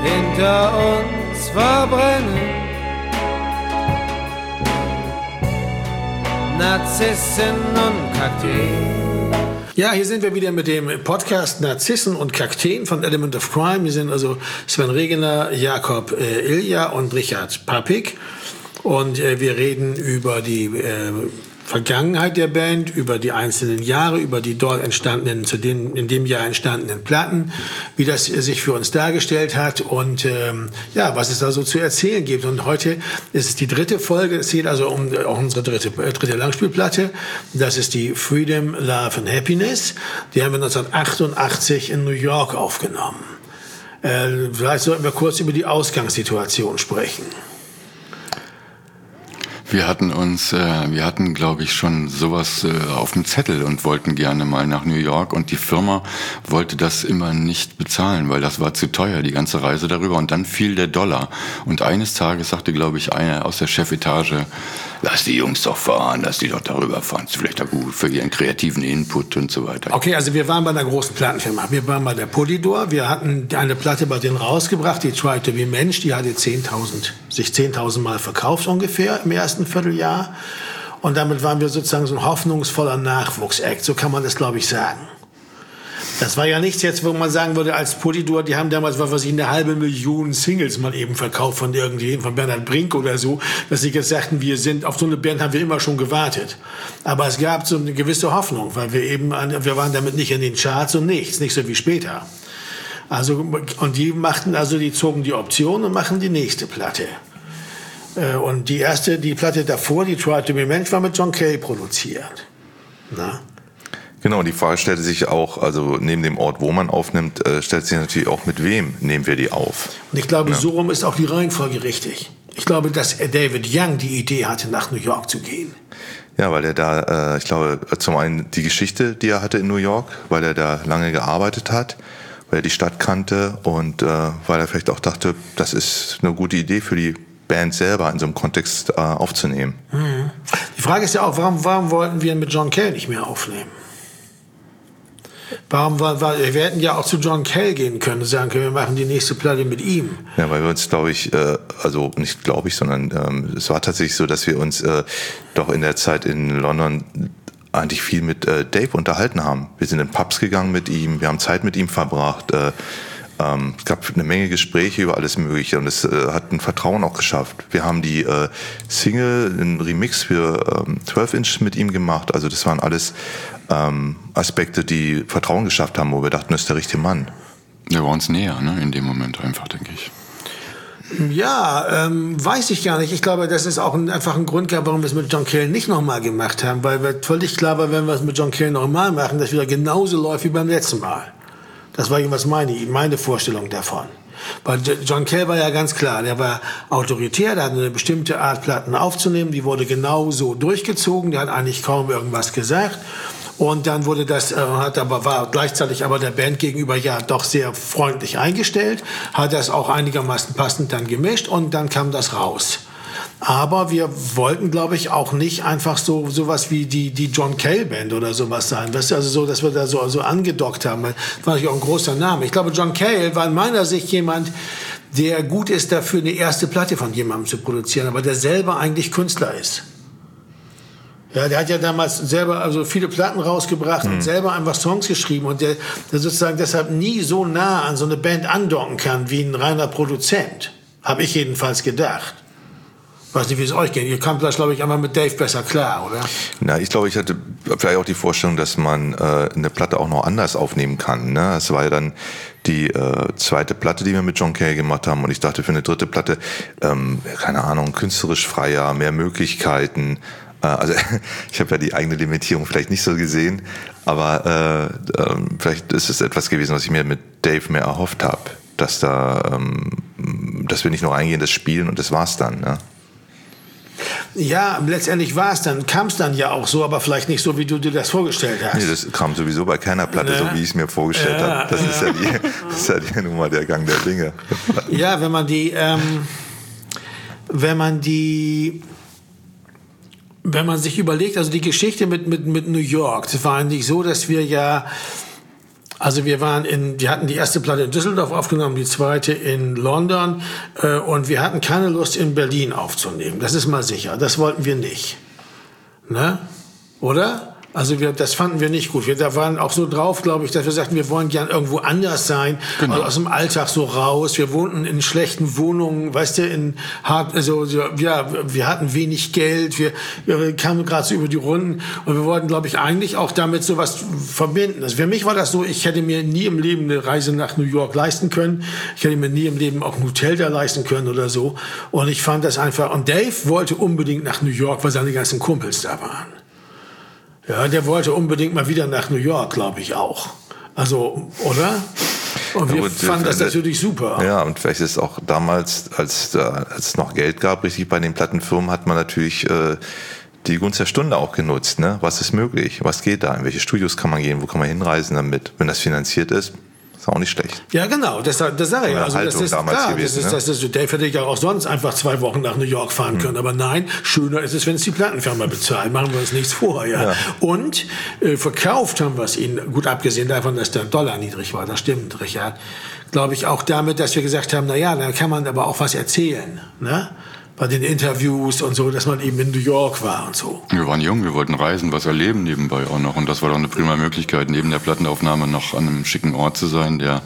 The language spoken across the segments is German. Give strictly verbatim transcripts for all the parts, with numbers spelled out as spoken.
hinter uns verbrennen. Narzissen und Kakteen. Ja, hier sind wir wieder mit dem Podcast Narzissen und Kakteen von Element of Crime. Wir sind also Sven Regener, Jakob äh, Ilja und Richard Papik. Und äh, wir reden über die äh, Vergangenheit der Band, über die einzelnen Jahre, über die dort entstandenen, zu den in dem Jahr entstandenen Platten, wie das sich für uns dargestellt hat und ähm, ja, was es da so zu erzählen gibt. Und heute ist es die dritte Folge. Es geht also um auch unsere dritte, äh, dritte Langspielplatte. Das ist die Freedom, Love and Happiness. Die haben wir neunzehnhundertachtundachtzig in New York aufgenommen. Äh, vielleicht sollten wir kurz über die Ausgangssituation sprechen. Wir hatten uns, äh, wir hatten, glaube ich, schon sowas äh, auf dem Zettel und wollten gerne mal nach New York und die Firma wollte das immer nicht bezahlen, weil das war zu teuer, die ganze Reise darüber. Und dann fiel der Dollar und eines Tages sagte, glaube ich, einer aus der Chefetage, lass die Jungs doch fahren, lass die doch darüber fahren, ist vielleicht auch gut für ihren kreativen Input und so weiter. Okay, also wir waren bei einer großen Plattenfirma, wir waren bei der Polydor, wir hatten eine Platte bei denen rausgebracht, die Try to be Mensch, die hatte zehntausend, sich zehntausend Mal verkauft ungefähr im ersten Vierteljahr und damit waren wir sozusagen so ein hoffnungsvoller Nachwuchsakt, so kann man das, glaube ich, sagen. Das war ja nichts jetzt, wo man sagen würde, als Polydor, die haben damals, was weiß ich, eine halbe Million Singles mal eben verkauft von irgendjemandem, von Bernhard Brink oder so, dass sie jetzt sagten, wir sind, auf so eine Band haben wir immer schon gewartet. Aber es gab so eine gewisse Hoffnung, weil wir eben, wir waren damit nicht in den Charts und nichts, nicht so wie später. Also, und die machten also, die zogen die Option und machen die nächste Platte. Und die erste, die Platte davor, die Try to be Mensch, war mit John Cale produziert. Na? Genau, die Frage stellte sich auch, also neben dem Ort, wo man aufnimmt, äh, stellt sich natürlich auch, mit wem nehmen wir die auf. Und ich glaube, ja. so rum ist auch die Reihenfolge richtig. Ich glaube, dass David Young die Idee hatte, nach New York zu gehen. Ja, weil er da, äh, ich glaube, zum einen die Geschichte, die er hatte in New York, weil er da lange gearbeitet hat, weil er die Stadt kannte und äh, weil er vielleicht auch dachte, das ist eine gute Idee für die Band selber in so einem Kontext äh, aufzunehmen. Mhm. Die Frage ist ja auch, warum, warum wollten wir mit John Cale nicht mehr aufnehmen? Warum war, war, wir hätten ja auch zu John Cale gehen können und sagen können, wir machen die nächste Platte mit ihm. Ja, weil wir uns, glaube ich, äh, also nicht glaube ich, sondern ähm, es war tatsächlich so, dass wir uns äh, doch in der Zeit in London eigentlich viel mit äh, Dave unterhalten haben. Wir sind in Pubs gegangen mit ihm, wir haben Zeit mit ihm verbracht. Äh, ähm, es gab eine Menge Gespräche über alles Mögliche und es äh, hat ein Vertrauen auch geschafft. Wir haben die äh, Single, einen Remix für ähm, zwölf Inch mit ihm gemacht. Also das waren alles ähm, Aspekte, die Vertrauen geschafft haben, wo wir dachten, das ist der richtige Mann. Der war uns näher, ne, in dem Moment einfach, denke ich. Ja, ähm, weiß ich gar nicht. Ich glaube, das ist auch ein, einfach ein Grund gab, warum wir es mit John Cale nicht nochmal gemacht haben, weil wir völlig klar war, wenn wir es mit John Cale nochmal machen, dass wieder genauso läuft wie beim letzten Mal. Das war jedenfalls meine, meine Vorstellung davon. Weil John Cale war ja ganz klar, der war autoritär, der hat eine bestimmte Art, Platten aufzunehmen, die wurde genau so durchgezogen, der hat eigentlich kaum irgendwas gesagt. Und dann wurde das, äh, hat aber, war gleichzeitig aber der Band gegenüber ja doch sehr freundlich eingestellt, hat das auch einigermaßen passend dann gemischt und dann kam das raus. Aber wir wollten, glaube ich, auch nicht einfach so sowas wie die die John Cale Band oder sowas sein. Das ist also so, dass wir da so, so angedockt haben. Das war natürlich auch ein großer Name. Ich glaube, John Cale war in meiner Sicht jemand, der gut ist dafür, eine erste Platte von jemandem zu produzieren, aber der selber eigentlich Künstler ist. Ja, der hat ja damals selber also viele Platten rausgebracht mhm. und selber einfach Songs geschrieben und der, der sozusagen deshalb nie so nah an so eine Band andocken kann wie ein reiner Produzent. Habe ich jedenfalls gedacht. Ich weiß nicht, wie es euch geht. Ihr kamt das, glaube ich, einmal mit Dave besser klar, oder? Na, ich glaube, ich hatte vielleicht auch die Vorstellung, dass man äh, eine Platte auch noch anders aufnehmen kann. Ne? Es war ja dann die äh, zweite Platte, die wir mit John Cale gemacht haben. Und ich dachte, für eine dritte Platte, ähm, keine Ahnung, künstlerisch freier, mehr Möglichkeiten. Äh, also ich habe ja die eigene Limitierung vielleicht nicht so gesehen. Aber äh, äh, vielleicht ist es etwas gewesen, was ich mir mit Dave mehr erhofft habe. Dass da, ähm, dass wir nicht nur eingehen, das spielen und das war's dann, ne? Ja, letztendlich war es dann, kam es dann ja auch so, aber vielleicht nicht so, wie du dir das vorgestellt hast. Nee, das kam sowieso bei keiner Platte, ja. so wie ich es mir vorgestellt ja, habe. Das, ja. Ist ja die, das ist ja die Nummer, der Gang der Dinge. Ja, wenn man die, ähm, wenn man die, wenn man sich überlegt, also die Geschichte mit, mit, mit New York, das war eigentlich so, dass wir ja Also wir waren in, wir hatten die erste Platte in Düsseldorf aufgenommen, die zweite in London äh, und wir hatten keine Lust in Berlin aufzunehmen. Das ist mal sicher. Das wollten wir nicht. Ne? Oder? Also wir, das fanden wir nicht gut. Wir da waren auch so drauf, glaube ich, dass wir sagten, wir wollen gern irgendwo anders sein, genau. Also aus dem Alltag so raus. Wir wohnten in schlechten Wohnungen, weißt du, in hart, also ja, wir hatten wenig Geld, wir, wir kamen gerade so über die Runden und wir wollten, glaube ich, eigentlich auch damit sowas verbinden. Also für mich war das so, ich hätte mir nie im Leben eine Reise nach New York leisten können. Ich hätte mir nie im Leben auch ein Hotel da leisten können oder so. Und ich fand das einfach. Und Dave wollte unbedingt nach New York, weil seine ganzen Kumpels da waren. Ja, der wollte unbedingt mal wieder nach New York, glaube ich auch. Also, oder? Und wir ja, fanden das natürlich super. Ja, und vielleicht ist es auch damals, als, äh, als es noch Geld gab, richtig bei den Plattenfirmen, hat man natürlich äh, die Gunst der Stunde auch genutzt. Ne? Was ist möglich? Was geht da? In welche Studios kann man gehen? Wo kann man hinreisen damit? Wenn das finanziert ist, ist auch nicht schlecht. Ja, genau, das, das sage ich. Also das ist klar, gewesen, das ist, das ist, ne? Dave hätte ja auch sonst einfach zwei Wochen nach New York fahren können. Hm. Aber nein, schöner ist es, wenn es die Plattenfirma bezahlt. Machen wir uns nichts vor. Ja. Ja. Und äh, verkauft haben wir es ihnen, gut abgesehen davon, dass der Dollar niedrig war, das stimmt, Richard. Glaube ich auch damit, dass wir gesagt haben, na ja, dann kann man aber auch was erzählen. Ne? Bei den Interviews und so, dass man eben in New York war und so. Wir waren jung, wir wollten reisen, was erleben nebenbei auch noch. Und das war doch eine prima Möglichkeit, neben der Plattenaufnahme noch an einem schicken Ort zu sein, der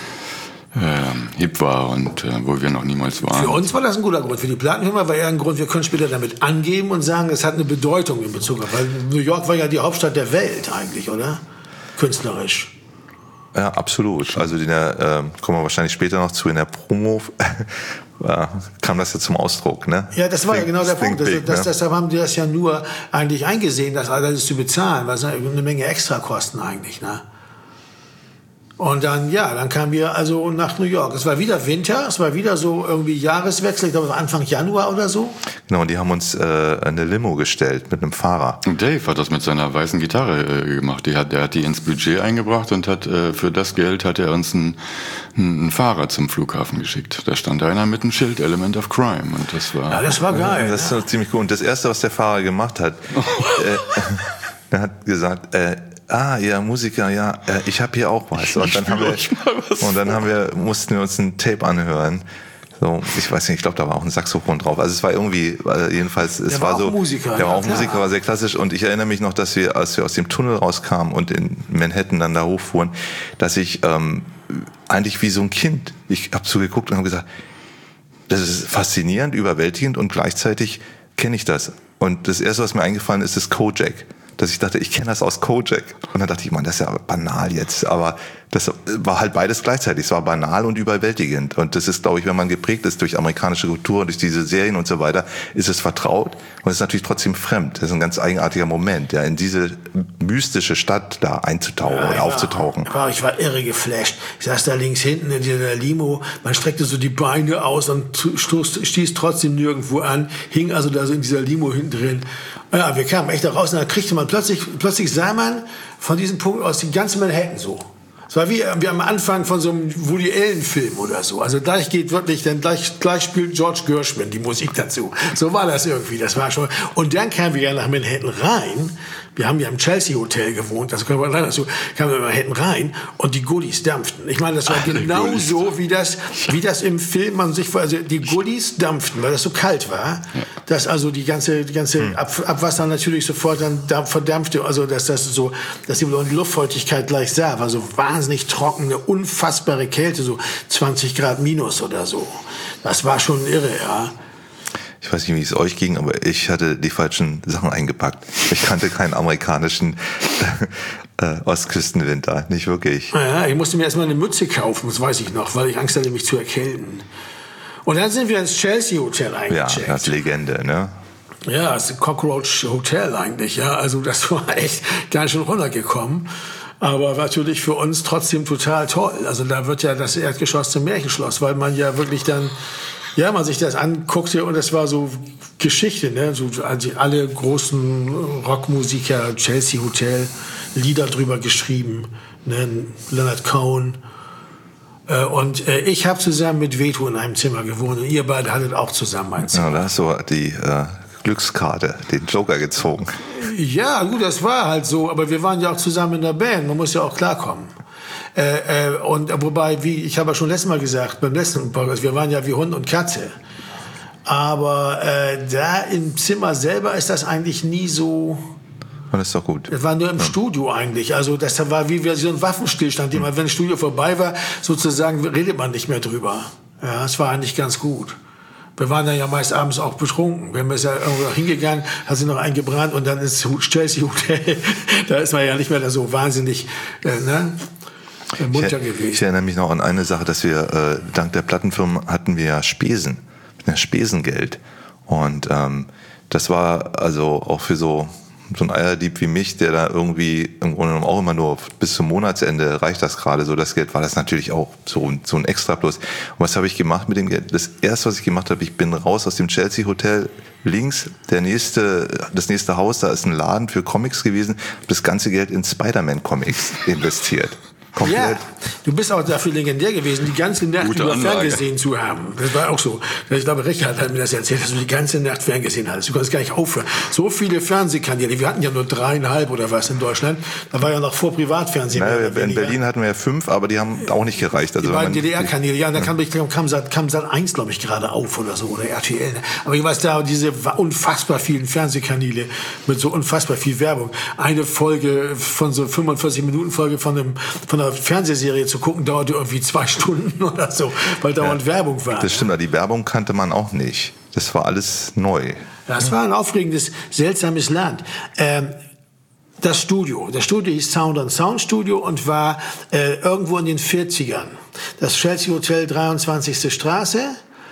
äh, hip war und äh, wo wir noch niemals waren. Für uns war das ein guter Grund. Für die Plattenfirma war eher ein Grund, wir können später damit angeben und sagen, es hat eine Bedeutung in Bezug auf. Weil New York war ja die Hauptstadt der Welt eigentlich, oder? Künstlerisch. Ja, absolut. Also in der, äh, kommen wir wahrscheinlich später noch zu, in der Promo äh, kam das ja zum Ausdruck. Ne? Ja, das war Think, ja genau der Punkt. Big, das, ne? Deshalb haben die das ja nur eigentlich eingesehen, das alles zu bezahlen, weil es eine Menge Extrakosten eigentlich. Ne? Und dann, ja, dann kamen wir also nach New York. Es war wieder Winter, es war wieder so irgendwie Jahreswechsel, ich glaube Anfang Januar oder so. Genau, und die haben uns äh, eine Limo gestellt mit einem Fahrer. Und Dave hat das mit seiner weißen Gitarre äh, gemacht. Die hat, der hat die ins Budget eingebracht und hat äh, für das Geld hat er uns einen, einen Fahrer zum Flughafen geschickt. Da stand einer mit einem Schild, Element of Crime. Und das war... Ja, das war geil. Das ist ja. ziemlich cool. Und das Erste, was der Fahrer gemacht hat, äh, er hat gesagt... Äh, Ah, ja, Musiker, ja, äh, ich habe hier auch was. Und dann haben wir, und dann haben wir, mussten wir uns ein Tape anhören. So, ich weiß nicht, ich glaube, da war auch ein Saxophon drauf. Also es war irgendwie, jedenfalls, es der war, war so, auch Musiker, der war auch klar. Musiker, war sehr klassisch. Und ich erinnere mich noch, dass wir, als wir aus dem Tunnel rauskamen und in Manhattan dann da hochfuhren, dass ich ähm, eigentlich wie so ein Kind, ich habe zugeguckt und habe gesagt, das ist faszinierend, überwältigend und gleichzeitig kenne ich das. Und das Erste, was mir eingefallen ist, ist Kojak. Dass ich dachte, ich kenne das aus Kojak. Und dann dachte ich, man, das ist ja banal jetzt. Aber das war halt beides gleichzeitig. Es war banal und überwältigend. Und das ist, glaube ich, wenn man geprägt ist durch amerikanische Kultur, durch diese Serien und so weiter, ist es vertraut. Und es ist natürlich trotzdem fremd. Das ist ein ganz eigenartiger Moment, ja, in diese mystische Stadt da einzutauchen ja, oder aufzutauchen. War, ich war irre geflasht. Ich saß da links hinten in dieser Limo. Man streckte so die Beine aus und stoß, stieß trotzdem nirgendwo an. Hing also da so in dieser Limo hinten drin. Ja, wir kamen echt da raus und dann kriegte man plötzlich, plötzlich sah man von diesem Punkt aus die ganze Manhattan so. Es war wie, wie am Anfang von so einem Woody Allen-Film oder so. Also gleich geht wirklich, dann gleich, gleich spielt George Gershwin die Musik dazu. So war das irgendwie. Das war schon. Und dann kamen wir ja nach Manhattan rein. Wir haben ja im Chelsea Hotel gewohnt, das können wir leider so, kamen wir in Manhattan rein und die Goodies dampften. Ich meine, das war genau so, wie das, wie das im Film man sich, also die Goodies dampften, weil das so kalt war, dass also die ganze, die ganze hm. Ab, Abwasser natürlich sofort dann verdampfte, also dass das so, dass die Luftfeuchtigkeit gleich sah, war so wahnsinnig trocken, eine unfassbare Kälte, so zwanzig Grad minus oder so. Das war schon irre, ja. Ich weiß nicht, wie es euch ging, aber ich hatte die falschen Sachen eingepackt. Ich kannte keinen amerikanischen äh, Ostküstenwinter, nicht wirklich. Ja, ich musste mir erstmal eine Mütze kaufen, das weiß ich noch, weil ich Angst hatte, mich zu erkälten. Und dann sind wir ins Chelsea Hotel eingecheckt. Ja, das ist Legende, ne? Ja, das ist ein Cockroach Hotel eigentlich, ja. Also das war echt ganz schön runtergekommen. Aber natürlich für uns trotzdem total toll. Also da wird ja das Erdgeschoss zum Märchenschloss, weil man ja wirklich dann, ja, man sich das anguckte und das war so Geschichte, ne? So, also alle großen Rockmusiker, Chelsea Hotel, Lieder drüber geschrieben, ne? Leonard Cohen. Äh, und äh, ich habe zusammen mit Veto in einem Zimmer gewohnt und ihr beide hattet auch zusammen ein Zimmer. Ja, da hast du die äh, Glückskarte, den Joker gezogen. Ja, gut, das war halt so, aber wir waren ja auch zusammen in der Band, man muss ja auch klarkommen. Äh, äh, und wobei, wie ich habe ja schon letztes Mal gesagt, beim letzten Podcast, wir waren ja wie Hund und Katze. Aber äh, da im Zimmer selber ist das eigentlich nie so. Das ist doch gut. Das war nur im ja. Studio eigentlich. Also das war wie so ein Waffenstillstand. Mhm. Wenn das Studio vorbei war, sozusagen redet man nicht mehr drüber. Ja, es war eigentlich ganz gut. Wir waren dann ja meist abends auch betrunken. Wir sind ja irgendwo hingegangen, hat sich noch eingebrannt und dann ins Chelsea Hotel. Da ist man ja nicht mehr da so wahnsinnig äh, ne, munter ich, gewesen. Ich erinnere mich noch an eine Sache, dass wir äh, dank der Plattenfirma hatten wir ja Spesen, ja, Spesengeld. Und ähm, das war also auch für so so ein Eierdieb wie mich, der da irgendwie im Grunde genommen auch immer nur bis zum Monatsende reicht das gerade so, das Geld, war das natürlich auch so, so ein Extra Plus. Und was habe ich gemacht mit dem Geld? Das erste, was ich gemacht habe, ich bin raus aus dem Chelsea Hotel, links der nächste, das nächste Haus, da ist ein Laden für Comics gewesen, habe das ganze Geld in Spider-Man Comics investiert. Komplett. Ja, du bist auch dafür legendär gewesen, die ganze Nacht Gute über Anlage. Ferngesehen zu haben. Das war auch so. Ich glaube, Richard hat mir das erzählt, dass du die ganze Nacht Ferngesehen hattest. Du konntest gar nicht aufhören. So viele Fernsehkanäle. Wir hatten ja nur dreieinhalb oder was in Deutschland. Da war ja noch vor Privatfernsehen. Naja, in Berlin hatten wir ja fünf, aber die haben auch nicht gereicht. Also die beiden man, D D R-Kanäle. Ja, da kam, kam, kam Sat eins, glaube ich, gerade auf oder so. Oder R T L. Aber ich weiß, da diese unfassbar vielen Fernsehkanäle mit so unfassbar viel Werbung. Eine Folge von so fünfundvierzig Minuten Folge von, einem, von einer Fernsehserie zu gucken, dauerte irgendwie zwei Stunden oder so, weil dauernd ja, Werbung war. Das stimmt, aber die Werbung kannte man auch nicht. Das war alles neu. Das war ein aufregendes, seltsames Land. Ähm, das Studio, das Studio hieß Sound and Sound Studio und war äh, irgendwo in den vierzigern. Das Chelsea Hotel, dreiundzwanzigste Straße,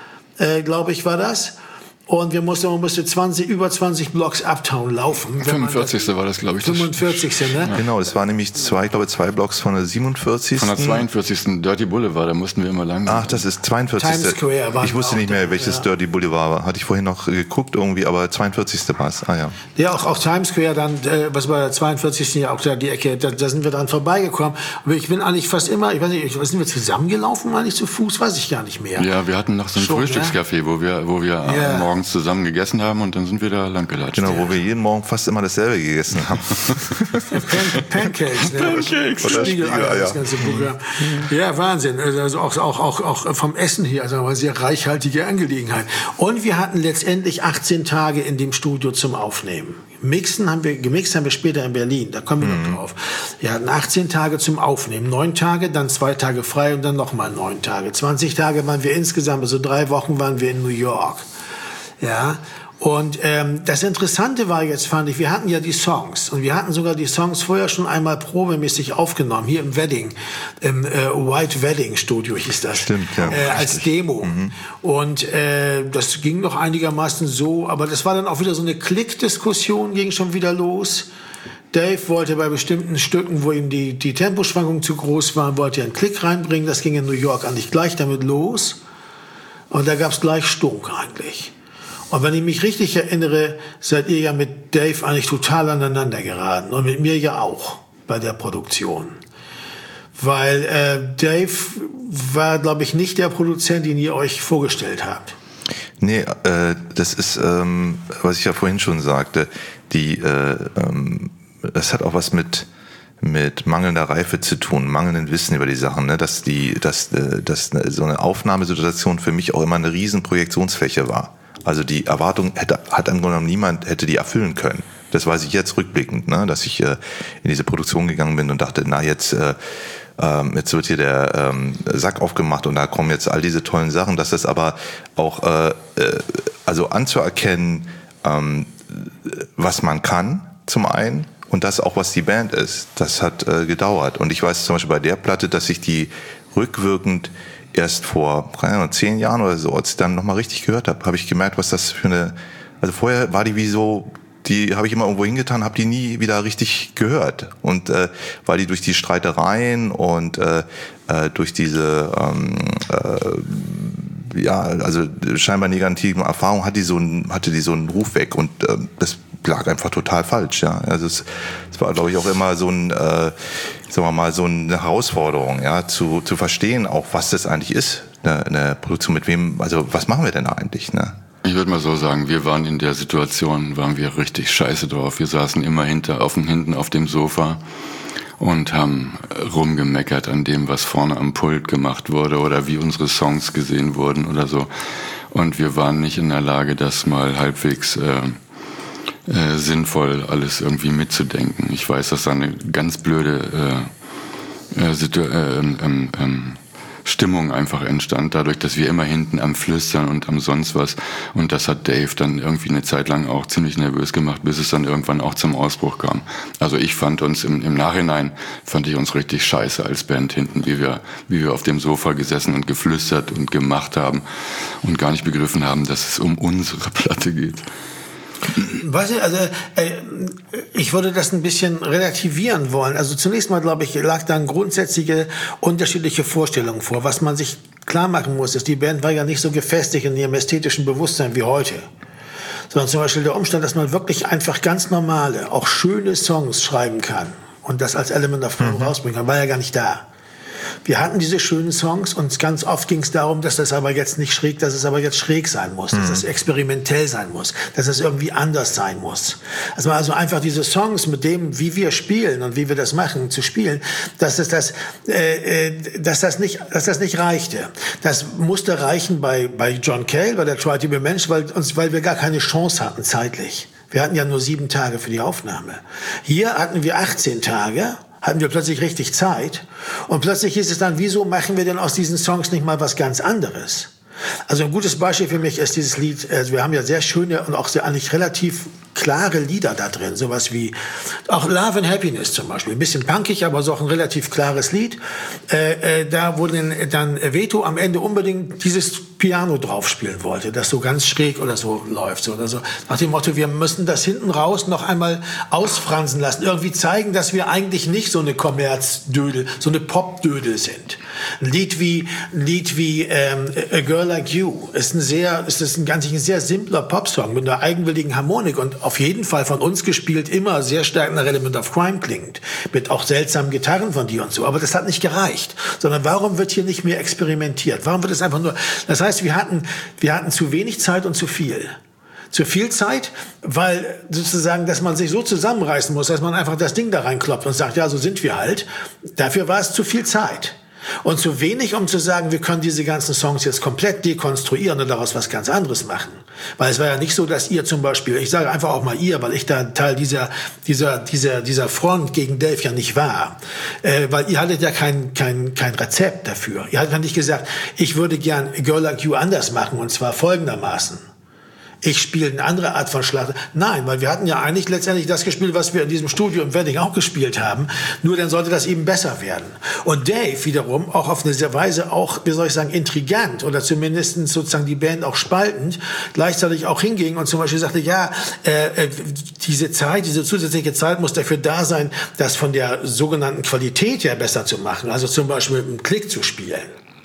äh, glaube ich, war das. Und wir mussten, man musste zwanzig, über zwanzig Blocks Uptown laufen. fünfundvierzigste war das, glaube ich. fünfundvierzigste ne? Ja. Genau, es war nämlich zwei, ich glaube, zwei Blocks von der siebenundvierzigsten Von der zweiundvierzigsten Dirty Boulevard, da mussten wir immer lang. Ach, das ist zweiundvierzigste Times Square war Ich wusste nicht mehr, welches ja. Dirty Boulevard war. Hatte ich vorhin noch geguckt irgendwie, aber zweiundvierzigste war es. Ah ja. Ja, auch, auch Times Square dann, äh, was war der zweiundvierzigste ja auch da die Ecke, da, da sind wir dann vorbeigekommen. Und ich bin eigentlich fast immer, ich weiß nicht, sind wir zusammengelaufen, eigentlich zu Fuß, weiß ich gar nicht mehr. Ja, wir hatten noch so ein Schon, Frühstückscafé, ja? wo wir, wo wir ja. morgens zusammen gegessen haben und dann sind wir da lang gelatscht. Genau, wo wir jeden Morgen fast immer dasselbe gegessen haben. Pan Pancakes, ne? Pancakes. Oder Spiegeleier, ja. das ganze Programm. Ja, Wahnsinn. Also auch, auch, auch, auch vom Essen her, also eine sehr reichhaltige Angelegenheit. Und wir hatten letztendlich achtzehn Tage in dem Studio zum Aufnehmen. Mixen haben wir, gemixt haben wir später in Berlin, da kommen wir mhm. noch drauf. Wir hatten achtzehn Tage zum Aufnehmen, neun Tage, dann zwei Tage frei und dann nochmal neun Tage. zwanzig Tage waren wir insgesamt, also drei Wochen waren wir in New York. Ja. Und ähm, das Interessante war jetzt, fand ich, wir hatten ja die Songs und wir hatten sogar die Songs vorher schon einmal probemäßig aufgenommen, hier im Wedding, im äh, White Wedding Studio hieß das. Stimmt, ja. Äh, als Demo. Mhm. Und äh, das ging noch einigermaßen so, aber das war dann auch wieder so eine Klickdiskussion, ging schon wieder los. Dave wollte bei bestimmten Stücken, wo ihm die, die Temposchwankungen zu groß waren, wollte er einen Klick reinbringen. Das ging in New York eigentlich gleich damit los. Und da gab's gleich Stunk eigentlich. Und wenn ich mich richtig erinnere, seid ihr ja mit Dave eigentlich total aneinander geraten. Und mit mir ja auch bei der Produktion. Weil äh, Dave war, glaube ich, nicht der Produzent, den ihr euch vorgestellt habt. Nee, äh, das ist, ähm, was ich ja vorhin schon sagte, die, äh, ähm, das hat auch was mit mit mangelnder Reife zu tun, mangelndem Wissen über die Sachen, ne? dass die, dass, äh, dass so eine Aufnahmesituation für mich auch immer eine riesen Projektionsfläche war. Also die Erwartung hätte, hat im Grunde genommen niemand hätte die erfüllen können. Das weiß ich jetzt rückblickend, ne? Dass ich äh, in diese Produktion gegangen bin und dachte, na jetzt, äh, ähm, jetzt wird hier der ähm, Sack aufgemacht und da kommen jetzt all diese tollen Sachen. Dass das aber auch, äh, äh, also anzuerkennen, ähm, was man kann, zum einen, und das auch, was die Band ist, das hat äh, gedauert. Und ich weiß zum Beispiel bei der Platte, dass ich die rückwirkend erst vor keine Ahnung, zehn Jahren oder so, als ich dann nochmal richtig gehört habe, habe ich gemerkt, was das für eine, also vorher war die wie so, die habe ich immer irgendwo hingetan, habe die nie wieder richtig gehört. Und äh, weil die durch die Streitereien und äh, äh, durch diese ähm, äh, ja, also scheinbar negativen Erfahrungen hat die so ein, hatte die so einen Ruf weg und äh, das lag einfach total falsch, ja. Also es, es war, glaube ich, auch immer so ein, äh, sagen wir mal, so eine Herausforderung, ja, zu, zu verstehen, auch was das eigentlich ist, eine, eine Produktion mit wem, also was machen wir denn eigentlich, ne? Ich würde mal so sagen, wir waren in der Situation, waren wir richtig scheiße drauf. Wir saßen immer hinter, auf, hinten auf dem Sofa und haben rumgemeckert an dem, was vorne am Pult gemacht wurde oder wie unsere Songs gesehen wurden oder so. Und wir waren nicht in der Lage, das mal halbwegs äh, äh, sinnvoll alles irgendwie mitzudenken. Ich weiß, dass da eine ganz blöde äh, äh, Situ- äh, ähm, ähm, Stimmung einfach entstand, dadurch, dass wir immer hinten am Flüstern und am sonst was, und das hat Dave dann irgendwie eine Zeit lang auch ziemlich nervös gemacht, bis es dann irgendwann auch zum Ausbruch kam. Also ich fand uns im, im Nachhinein, fand ich uns richtig scheiße als Band hinten, wie wir, wie wir auf dem Sofa gesessen und geflüstert und gemacht haben und gar nicht begriffen haben, dass es um unsere Platte geht. Weiß ich, also äh, ich würde das ein bisschen relativieren wollen. Also zunächst mal, glaube ich, lag da eine grundsätzliche unterschiedliche Vorstellung vor. Was man sich klar machen muss, ist, die Band war ja nicht so gefestigt in ihrem ästhetischen Bewusstsein wie heute. Sondern zum Beispiel der Umstand, dass man wirklich einfach ganz normale, auch schöne Songs schreiben kann und das als Element of Crime mhm. rausbringen kann, war ja gar nicht da. Wir hatten diese schönen Songs und ganz oft ging es darum, dass das aber jetzt nicht schräg, dass es aber jetzt schräg sein muss, dass es experimentell sein muss, dass es irgendwie anders sein muss. Also, also einfach diese Songs mit dem, wie wir spielen und wie wir das machen, zu spielen, dass es das, äh, dass das nicht, dass das nicht reichte. Das musste reichen bei bei John Cale, bei der Try to be Mensch, weil uns, weil wir gar keine Chance hatten zeitlich. Wir hatten ja nur sieben Tage für die Aufnahme. Hier hatten wir achtzehn Tage. Hatten wir plötzlich richtig Zeit. Und plötzlich hieß es dann, wieso machen wir denn aus diesen Songs nicht mal was ganz anderes? Also ein gutes Beispiel für mich ist dieses Lied, also wir haben ja sehr schöne und auch sehr eigentlich relativ klare Lieder da drin, sowas wie auch Love and Happiness zum Beispiel, ein bisschen punkig, aber so auch ein relativ klares Lied. Äh, äh, da wo dann, dann Veto am Ende unbedingt dieses Piano drauf spielen wollte, das so ganz schräg oder so läuft, so oder so. Nach dem Motto, wir müssen das hinten raus noch einmal ausfransen lassen, irgendwie zeigen, dass wir eigentlich nicht so eine Kommerzdödel, so eine Popdödel sind. Ein Lied wie, ein Lied wie ähm, A Girl Like You ist ein sehr, ist das ein ganz ein sehr simpler Popsong mit einer eigenwilligen Harmonik und auf jeden Fall von uns gespielt immer sehr stark nach Element of Crime klingt, mit auch seltsamen Gitarren von dir und so. Aber das hat nicht gereicht, sondern warum wird hier nicht mehr experimentiert? Warum wird es einfach nur? Das heißt, wir hatten, wir hatten zu wenig Zeit und zu viel. Zu viel Zeit, weil sozusagen, dass man sich so zusammenreißen muss, dass man einfach das Ding da reinkloppt und sagt, ja, so sind wir halt. Dafür war es zu viel Zeit. Und zu wenig, um zu sagen, wir können diese ganzen Songs jetzt komplett dekonstruieren und daraus was ganz anderes machen. Weil es war ja nicht so, dass ihr zum Beispiel, ich sage einfach auch mal ihr, weil ich da Teil dieser, dieser, dieser, dieser Front gegen Dave ja nicht war. Äh, weil ihr hattet ja kein, kein, kein Rezept dafür. Ihr hattet ja nicht gesagt, ich würde gern A Girl Like You anders machen, und zwar folgendermaßen. Ich spiele eine andere Art von Schlager. Nein, weil wir hatten ja eigentlich letztendlich das gespielt, was wir in diesem Studio im Wedding auch gespielt haben. Nur dann sollte das eben besser werden. Und Dave wiederum auch auf eine Weise auch, wie soll ich sagen, intrigant oder zumindest sozusagen die Band auch spaltend, gleichzeitig auch hinging und zum Beispiel sagte, ja, äh, diese Zeit, diese zusätzliche Zeit muss dafür da sein, das von der sogenannten Qualität her besser zu machen. Also zum Beispiel mit einem Klick zu spielen.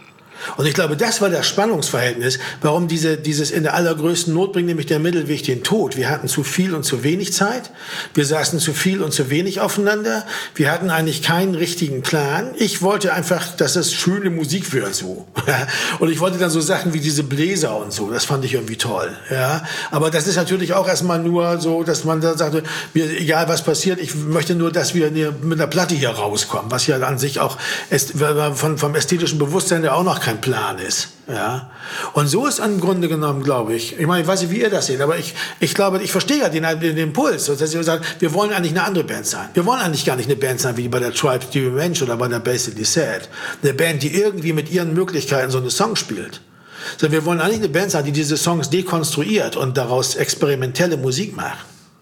Und ich glaube, das war das Spannungsverhältnis, warum diese, dieses in der allergrößten Not bringt, nämlich der Mittelweg, den Tod. Wir hatten zu viel und zu wenig Zeit. Wir saßen zu viel und zu wenig aufeinander. Wir hatten eigentlich keinen richtigen Plan. Ich wollte einfach, dass es schöne Musik wird, so. Und ich wollte dann so Sachen wie diese Bläser und so. Das fand ich irgendwie toll, ja. Aber das ist natürlich auch erstmal nur so, dass man da sagte, mir, egal was passiert, ich möchte nur, dass wir mit einer Platte hier rauskommen, was ja an sich auch von, vom ästhetischen Bewusstsein ja auch noch kein Plan ist, ja. Und so ist im Grunde genommen, glaube ich, ich meine, ich weiß nicht, wie ihr das seht, aber ich, ich glaube, ich verstehe ja den, den Impuls, dass ihr sagt, wir wollen eigentlich eine andere Band sein. Wir wollen eigentlich gar nicht eine Band sein, wie bei der Tribe to be Mensch oder bei der Basically Sad. Eine Band, die irgendwie mit ihren Möglichkeiten so eine Song spielt. Sondern wir wollen eigentlich eine Band sein, die diese Songs dekonstruiert und daraus experimentelle Musik macht.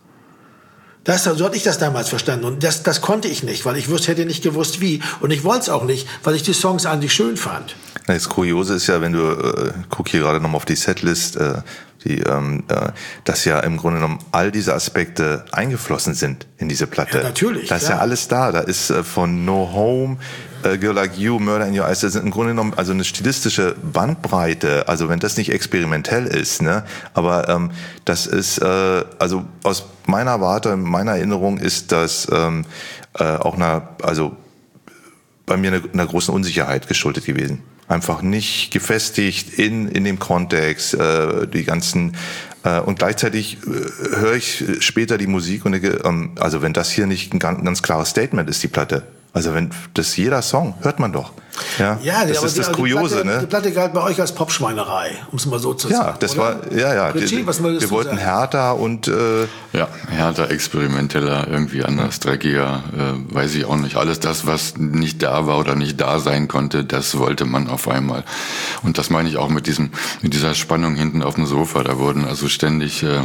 Das, so hatte ich das damals verstanden. Und das, das konnte ich nicht, weil ich wusste, hätte nicht gewusst, wie. Und ich wollte es auch nicht, weil ich die Songs eigentlich schön fand. Das Kuriose ist ja, wenn du, äh, guck hier gerade nochmal auf die Setlist, äh, die, ähm, äh, dass ja im Grunde genommen all diese Aspekte eingeflossen sind in diese Platte. Ja, natürlich. Da ist ja alles da. Da ist äh, von No Home, äh, Girl Like You, Murder in Your Eyes, das sind im Grunde genommen also eine stilistische Bandbreite. Also wenn das nicht experimentell ist, ne, aber ähm, das ist, äh, also aus meiner Warte, meiner Erinnerung ist das ähm, äh, auch einer, also bei mir einer, einer großen Unsicherheit geschuldet gewesen. Einfach nicht gefestigt in, in dem Kontext, äh, die ganzen, äh, und gleichzeitig äh, höre ich später die Musik und denke, ähm, also wenn das hier nicht ein ganz, ganz klares Statement ist, die Platte, also wenn das jeder Song, hört man doch. Ja, ja das aber ist die, das Kuriose, die Platte, ne? Die Platte galt bei euch als Popschweinerei, um es mal so zu sagen. Ja, das oder? war, ja, ja. Richie, die, was wolltest wir du wollten sagen? härter und, äh, Ja, härter, experimenteller, irgendwie anders, dreckiger, äh, weiß ich auch nicht. Alles das, was nicht da war oder nicht da sein konnte, das wollte man auf einmal. Und das meine ich auch mit diesem, mit dieser Spannung hinten auf dem Sofa. Da wurden also ständig, äh,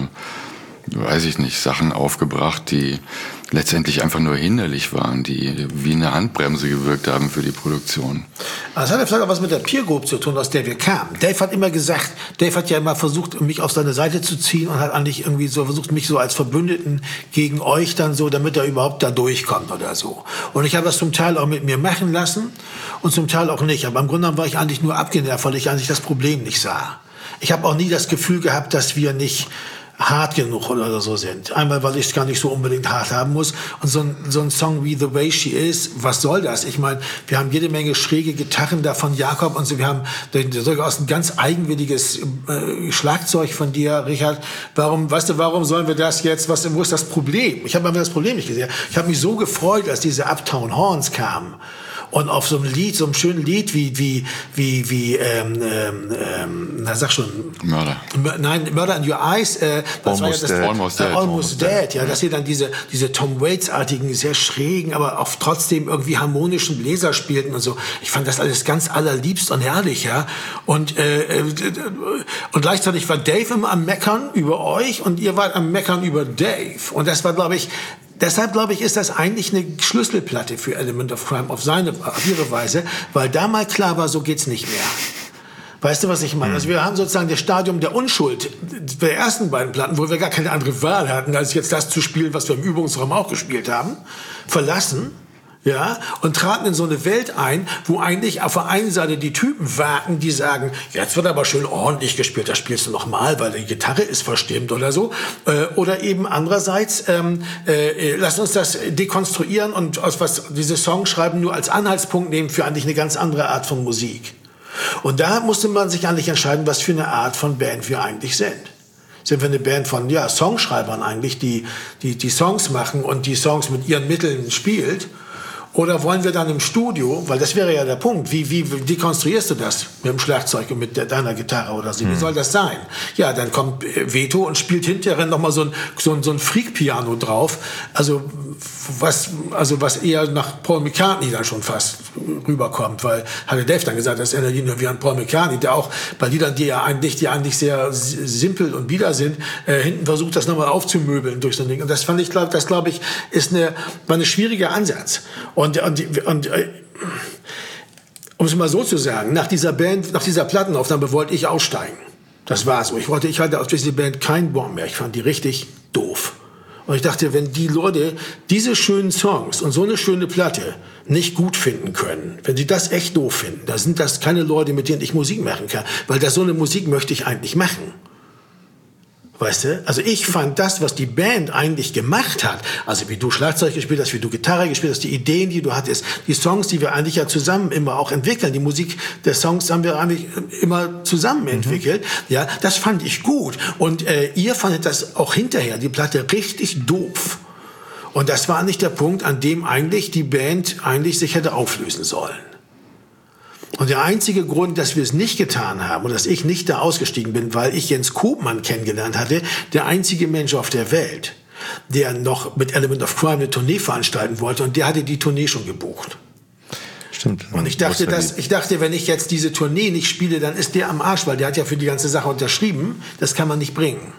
weiß ich nicht, Sachen aufgebracht, die letztendlich einfach nur hinderlich waren, die wie eine Handbremse gewirkt haben für die Produktion. Das hat ja vielleicht auch was mit der Peer Group zu tun, aus der wir kamen. Dave hat immer gesagt, Dave hat ja immer versucht, mich auf seine Seite zu ziehen und hat eigentlich irgendwie so versucht, mich so als Verbündeten gegen euch dann so, damit er überhaupt da durchkommt oder so. Und ich habe das zum Teil auch mit mir machen lassen und zum Teil auch nicht. Aber im Grunde genommen war ich eigentlich nur abgenervt, weil ich eigentlich das Problem nicht sah. Ich habe auch nie das Gefühl gehabt, dass wir nicht hart genug oder so sind. Einmal, weil ich es gar nicht so unbedingt hart haben muss. Und so ein, so ein Song wie The Way She Is, was soll das? Ich meine, wir haben jede Menge schräge Gitarren da von Jakob und so. Wir haben durchaus ein ganz eigenwilliges äh, Schlagzeug von dir, Richard. Warum, weißt du, warum sollen wir das jetzt, was, wo ist das Problem? Ich habe mir das Problem nicht gesehen. Ich habe mich so gefreut, als diese Uptown Horns kamen. Und auf so einem Lied, so einem schönen Lied wie, wie, wie, wie, ähm, ähm, na sag schon. Mörder. Nein, Murder in Your Eyes. Äh, das war ja das, Almost Dead. Äh, Almost Dead, ja, dass ihr dann diese, diese Tom Waits-artigen, sehr schrägen, aber auch trotzdem irgendwie harmonischen Bläser spielten und so. Ich fand das alles ganz allerliebst und herrlich, ja. Und, äh, und gleichzeitig war Dave immer am Meckern über euch und ihr wart am Meckern über Dave. Und das war, glaube ich, Deshalb, glaube ich, ist das eigentlich eine Schlüsselplatte für Element of Crime auf seine, auf ihre Weise, weil da mal klar war, so geht's nicht mehr. Weißt du, was ich meine? Also wir haben sozusagen das Stadium der Unschuld der ersten beiden Platten, wo wir gar keine andere Wahl hatten, als jetzt das zu spielen, was wir im Übungsraum auch gespielt haben, verlassen. Ja, und traten in so eine Welt ein, wo eigentlich auf der einen Seite die Typen warten, die sagen, jetzt wird aber schön ordentlich gespielt, das spielst du noch mal, weil die Gitarre ist verstimmt oder so. Äh, oder eben andererseits, ähm, äh, lass uns das dekonstruieren und aus was diese Songs schreiben nur als Anhaltspunkt nehmen für eigentlich eine ganz andere Art von Musik. Und da musste man sich eigentlich entscheiden, was für eine Art von Band wir eigentlich sind. Sind wir eine Band von ja, Songschreibern eigentlich, die, die die Songs machen und die Songs mit ihren Mitteln spielt? Oder wollen wir dann im Studio, weil das wäre ja der Punkt, wie, wie, wie dekonstruierst du das mit dem Schlagzeug und mit der, deiner Gitarre oder so? Wie soll das sein? Ja, dann kommt Veto und spielt hinterher nochmal so ein, so ein, so ein Freak-Piano drauf. Also was, also was eher nach Paul McCartney dann schon fast rüberkommt, weil hatte Dave dann gesagt, das erinnert ihn nur wie an Paul McCartney, der auch bei Liedern, die ja eigentlich, die eigentlich sehr simpel und bieder sind, äh, hinten versucht, das nochmal aufzumöbeln durch so ein Ding. Und das fand ich, glaub, das glaube ich, ist eine, war eine schwierige Ansatz. Und, und, und äh, um es mal so zu sagen, nach dieser Band, nach dieser Plattenaufnahme wollte ich aussteigen. Das war so. Ich wollte, ich hatte auf diese Band keinen Bock mehr. Ich fand die richtig doof. Und ich dachte, wenn die Leute diese schönen Songs und so eine schöne Platte nicht gut finden können, wenn sie das echt doof finden, dann sind das keine Leute, mit denen ich Musik machen kann. Weil das so eine Musik möchte ich eigentlich machen. Weißt du? Also ich fand das, was die Band eigentlich gemacht hat, also wie du Schlagzeug gespielt hast, wie du Gitarre gespielt hast, die Ideen, die du hattest, die Songs, die wir eigentlich ja zusammen immer auch entwickeln, die Musik der Songs haben wir eigentlich immer zusammen entwickelt, mhm. ja, das fand ich gut. Und äh, ihr fandet das auch hinterher, die Platte, richtig doof. Und das war nicht der Punkt, an dem eigentlich die Band eigentlich sich hätte auflösen sollen. Und der einzige Grund, dass wir es nicht getan haben und dass ich nicht da ausgestiegen bin, weil ich Jens Koopmann kennengelernt hatte, der einzige Mensch auf der Welt, der noch mit Element of Crime eine Tournee veranstalten wollte, und der hatte die Tournee schon gebucht. Stimmt. Und ich dachte, dass, ich dachte, wenn ich jetzt diese Tournee nicht spiele, dann ist der am Arsch, weil der hat ja für die ganze Sache unterschrieben. Das kann man nicht bringen.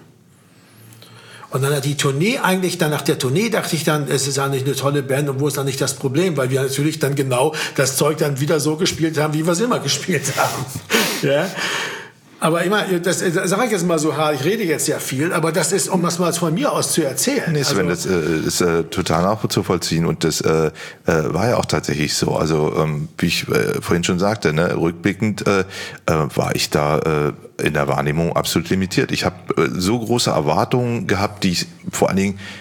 Und dann hat die Tournee eigentlich, dann nach der Tournee dachte ich dann, es ist eigentlich eine tolle Band und wo ist dann nicht das Problem, weil wir natürlich dann genau das Zeug dann wieder so gespielt haben, wie wir es immer gespielt haben. Ja. Aber immer, das, das sage ich jetzt mal so hart, ich rede jetzt ja viel, aber das ist, um das mal von mir aus zu erzählen. Nee, Sven, also, das äh, ist äh, total nachzuvollziehen und das äh, äh, war ja auch tatsächlich so. Also ähm, wie ich äh, vorhin schon sagte, ne, rückblickend äh, äh, war ich da äh, in der Wahrnehmung absolut limitiert. Ich habe äh, so große Erwartungen gehabt, die ich vor allen Dingen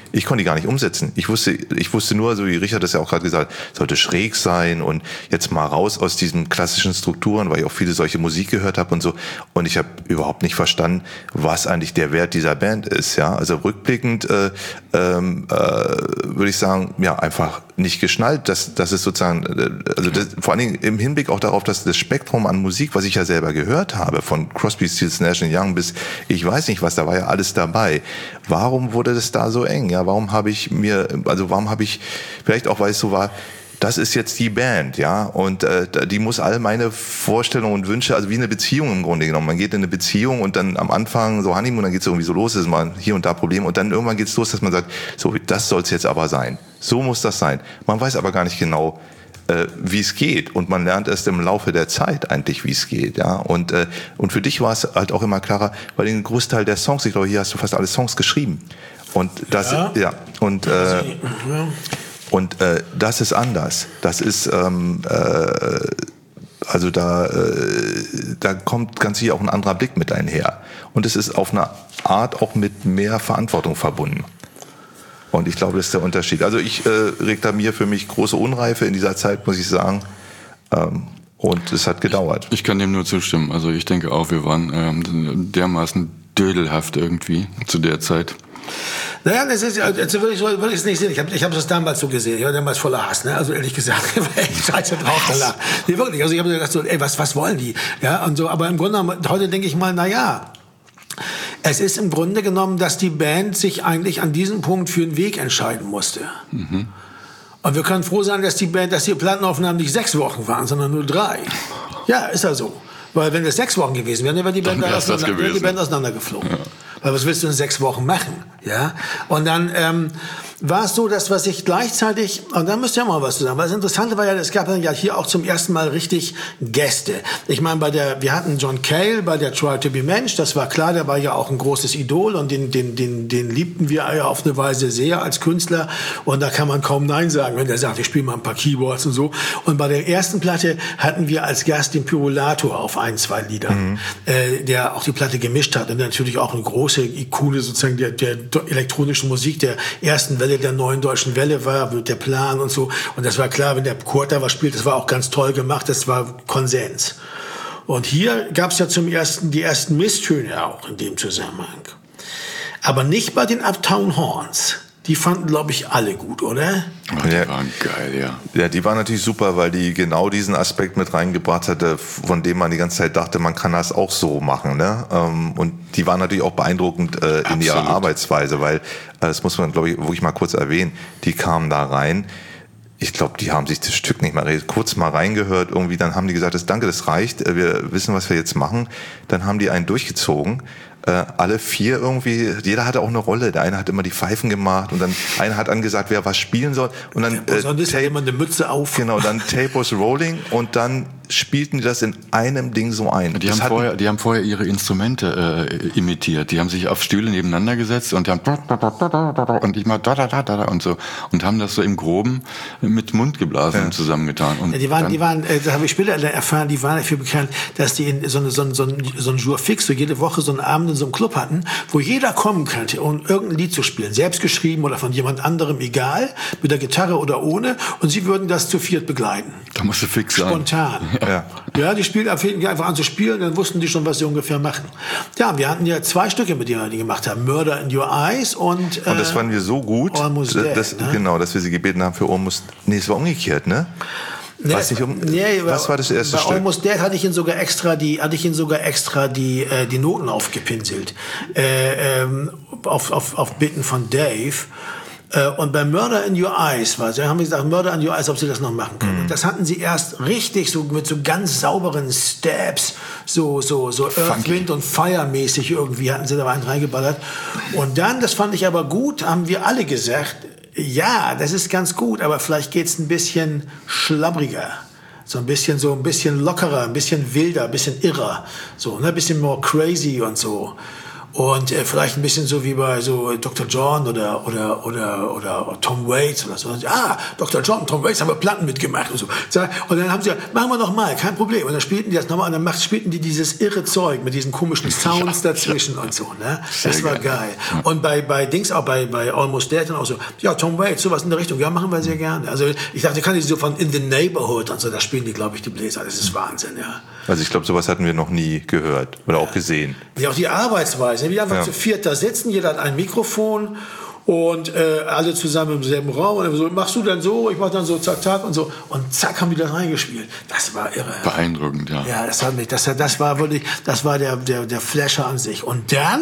Ich konnte die gar nicht umsetzen. Ich wusste, ich wusste nur, so wie Richard das ja auch gerade gesagt hat, sollte schräg sein und jetzt mal raus aus diesen klassischen Strukturen, weil ich auch viele solche Musik gehört habe und so. Und ich habe überhaupt nicht verstanden, was eigentlich der Wert dieser Band ist. Ja, also rückblickend äh, ähm, äh, würde ich sagen, ja, einfach nicht geschnallt, dass, dass es sozusagen, äh, also das, vor allen Dingen im Hinblick auch darauf, dass das Spektrum an Musik, was ich ja selber gehört habe, von Crosby, Stills, Nash and Young bis ich weiß nicht was, da war ja alles dabei. Warum wurde das da so eng? Ja, warum habe ich mir, also warum habe ich, vielleicht auch weil es so war, das ist jetzt die Band, ja, und äh, die muss all meine Vorstellungen und Wünsche, also wie eine Beziehung im Grunde genommen. Man geht in eine Beziehung und dann am Anfang so Honeymoon, dann geht es irgendwie so los, ist mal hier und da Problem und dann irgendwann geht es los, dass man sagt, so, das soll es jetzt aber sein. So muss das sein. Man weiß aber gar nicht genau, äh, wie es geht und man lernt erst im Laufe der Zeit eigentlich, wie es geht, ja. Und äh, und für dich war es halt auch immer klarer, weil den Großteil der Songs, ich glaube, hier hast du fast alle Songs geschrieben. Und das, ja, ja und äh, ja. Und äh, das ist anders. Das ist, ähm, äh, also da, äh, da kommt ganz sicher auch ein anderer Blick mit einher. Und es ist auf eine Art auch mit mehr Verantwortung verbunden. Und ich glaube, das ist der Unterschied. Also ich äh, reklamiere für mich große Unreife in dieser Zeit, muss ich sagen. Ähm, und es hat gedauert. Ich, ich kann dem nur zustimmen. Also ich denke auch, wir waren ähm, dermaßen dödelhaft irgendwie zu der Zeit. Naja, das ist, also würde ich, würde ich es nicht sehen. Ich habe ich hab das damals so gesehen. Ich war damals voller Hass, ne? Also ehrlich gesagt, ich war echt scheiße drauf danach. Nee, wirklich. Also ich habe gedacht so, ey, was, was wollen die? Ja, und so. Aber im Grunde genommen, heute denke ich mal, na ja, es ist im Grunde genommen, dass die Band sich eigentlich an diesem Punkt für einen Weg entscheiden musste. Mhm. Und wir können froh sein, dass die Band, dass die Plattenaufnahmen nicht sechs Wochen waren, sondern nur drei. Ja, ist ja so. Weil wenn es sechs Wochen gewesen wären, dann wäre die Band, auseinander, wäre die Band auseinandergeflogen. Ja. Weil was willst du in sechs Wochen machen? Ja? Und dann ähm, war es so, dass was ich gleichzeitig, und da müsst ihr mal was zu sagen, weil das Interessante war ja, es gab dann ja hier auch zum ersten Mal richtig Gäste. Ich meine, bei der, wir hatten John Cale bei der Try to be Mensch, das war klar, der war ja auch ein großes Idol und den, den, den, den liebten wir ja auf eine Weise sehr als Künstler und da kann man kaum Nein sagen, wenn der sagt, ich spiele mal ein paar Keyboards und so. Und bei der ersten Platte hatten wir als Gast den Pyrolator auf ein, zwei Liedern, mhm. äh, der auch die Platte gemischt hat und natürlich auch eine große Ikone sozusagen der, der elektronischen Musik der ersten Welle, der neuen deutschen Welle war, der Plan und so. Und das war klar, wenn der Kurt da was spielt, das war auch ganz toll gemacht, das war Konsens. Und hier gab es ja zum ersten die ersten Misstöne auch in dem Zusammenhang. Aber nicht bei den Uptown Horns. Die fanden, glaube ich, alle gut, oder? Oh, die ja. waren geil, ja. Ja, die waren natürlich super, weil die genau diesen Aspekt mit reingebracht hatte, von dem man die ganze Zeit dachte, man kann das auch so machen. Ne? Und die waren natürlich auch beeindruckend äh, in ihrer Arbeitsweise, weil, äh, das muss man, glaube ich, wirklich mal kurz erwähnen, die kamen da rein. Ich glaube, die haben sich das Stück nicht mal kurz mal reingehört. Irgendwie, dann haben die gesagt, das, danke, das reicht. Wir wissen, was wir jetzt machen. Dann haben die einen durchgezogen. Äh, alle vier irgendwie, jeder hatte auch eine Rolle. Der eine hat immer die Pfeifen gemacht und dann einer hat angesagt, wer was spielen soll. Und dann äh, sonst hat jemand eine Mütze auf. Genau, dann Tape was rolling und dann spielten die das in einem Ding so ein. Die, haben vorher, die haben vorher ihre Instrumente äh, imitiert. Die haben sich auf Stühle nebeneinander gesetzt und haben und ich mal da da da da und so und haben das so im Groben mit Mund geblasen ja. und zusammengetan. Und ja, die waren, die waren, äh, das habe ich später erfahren, die waren dafür bekannt, dass die in so eine, so ein so ein so ein Jour fix, so jede Woche so einen Abend in so einem Club hatten, wo jeder kommen könnte, um irgendein Lied zu spielen, selbst geschrieben oder von jemand anderem, egal, mit der Gitarre oder ohne, und sie würden das zu viert begleiten. Da musst du fix sein. Spontan. Ja, ja die spielten einfach an zu spielen, dann wussten die schon, was sie ungefähr machen. Ja, wir hatten ja zwei Stücke, mit denen wir die gemacht haben. Murder in Your Eyes und äh, und das fanden wir so gut, Almost Dead, das, ne? Genau, dass wir sie gebeten haben für Almost, nee, es war umgekehrt, ne? Nee, was, nicht um, nee, was war das erste bei Stück? Bei Almost Dead hatte ich ihn sogar extra die, hatte ich ihn sogar extra die, äh, die Noten aufgepinselt. Äh, ähm, auf, auf, auf Bitten von Dave. Äh, und bei Murder in Your Eyes war, sie haben gesagt, Murder in Your Eyes, ob sie das noch machen können. Mhm. Das hatten sie erst richtig so mit so ganz sauberen Steps, so, so, so Earth, Wind und Fire mäßig irgendwie hatten sie da einen reingeballert. Und dann, das fand ich aber gut, haben wir alle gesagt, ja, das ist ganz gut, aber vielleicht geht's ein bisschen schlabbriger. So ein bisschen, so ein bisschen lockerer, ein bisschen wilder, ein bisschen irrer. So, ne, ein bisschen more crazy und so. Und äh, vielleicht ein bisschen so wie bei so Doktor John oder oder oder oder Tom Waits oder so. Ah, Doktor John, Tom Waits haben wir Platten mitgemacht und so. Und dann haben sie gesagt, machen wir noch mal, kein Problem. Und dann spielten die das nochmal und dann macht, spielten die dieses irre Zeug mit diesen komischen Sounds dazwischen und so. Ne? Das war geil. Und bei bei Dings auch bei bei Almost Dead dann auch so. Ja, Tom Waits, sowas in der Richtung. Ja, machen wir sehr gerne. Also ich dachte, ich kann die so von In the Neighborhood und so. Da spielen die, glaube ich, die Bläser. Das ist Wahnsinn, ja. Also ich glaube, sowas hatten wir noch nie gehört oder auch gesehen. Ja, auch die Arbeitsweise. Wir einfach ja. zu viert da sitzen, jeder hat ein Mikrofon und äh, alle zusammen im selben Raum. Und so, machst du dann so, ich mach dann so, zack, zack und so. Und zack, haben die da reingespielt. Das war irre. Beeindruckend, ja. Ja, das hat mich, das, das war wirklich, das war der, der, der Flasher an sich. Und dann?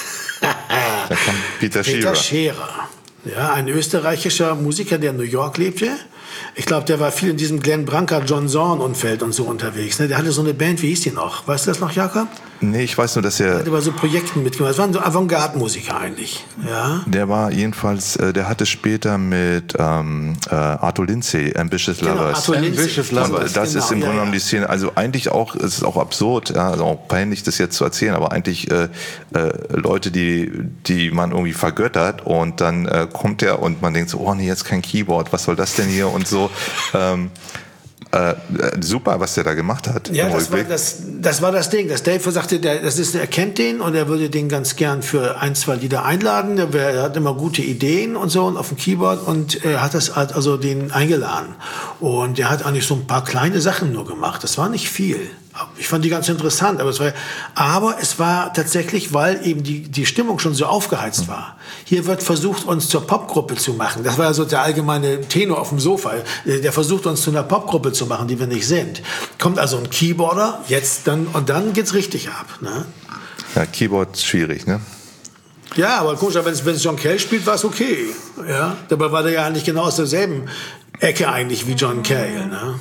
Da kam Peter Scherer. Peter Scherer. Ja, ein österreichischer Musiker, der in New York lebte. Ich glaube, der war viel in diesem Glenn Branca, John Zorn-Umfeld und so unterwegs. Ne? Der hatte so eine Band, wie hieß die noch? Weißt du das noch, Jakob? Nee, ich weiß nur, dass er... Der hatte bei so Projekten mitgemacht. Das waren so Avantgarde-Musiker eigentlich. Ja? Der war jedenfalls, äh, der hatte später mit ähm, äh, Arthur Lindsay, Ambitious Genau, Lovers. Arthur Lindsay. Ambitious Lovers. Und das Genau, ist im ja, Grunde genommen ja. die Szene, also eigentlich auch, es ist auch absurd, ja, also auch peinlich, das jetzt zu erzählen, aber eigentlich äh, äh, Leute, die, die man irgendwie vergöttert und dann äh, kommt er und man denkt so, oh nee, jetzt kein Keyboard, was soll das denn hier und so. Ähm, Äh, super, was der da gemacht hat. Ja, das war das, das war das Ding. Das Dave sagte, der, das ist, er kennt den und er würde den ganz gern für ein, zwei Lieder einladen. Er, er hat immer gute Ideen und so und auf dem Keyboard und er hat das halt also den eingeladen. Und er hat eigentlich so ein paar kleine Sachen nur gemacht. Das war nicht viel. Ich fand die ganz interessant, aber es war, aber es war tatsächlich, weil eben die, die Stimmung schon so aufgeheizt war. Hier wird versucht, uns zur Popgruppe zu machen. Das war ja so der allgemeine Tenor auf dem Sofa. Der versucht, uns zu einer Popgruppe zu machen, die wir nicht sind. Kommt also ein Keyboarder, jetzt dann, und dann geht's richtig ab, ne? Ja, Keyboard ist schwierig, ne? Ja, aber komisch, wenn es, wenn es John Cale spielt, war es okay. Ja? Dabei war der ja eigentlich genau aus derselben Ecke eigentlich wie John Cale, ne?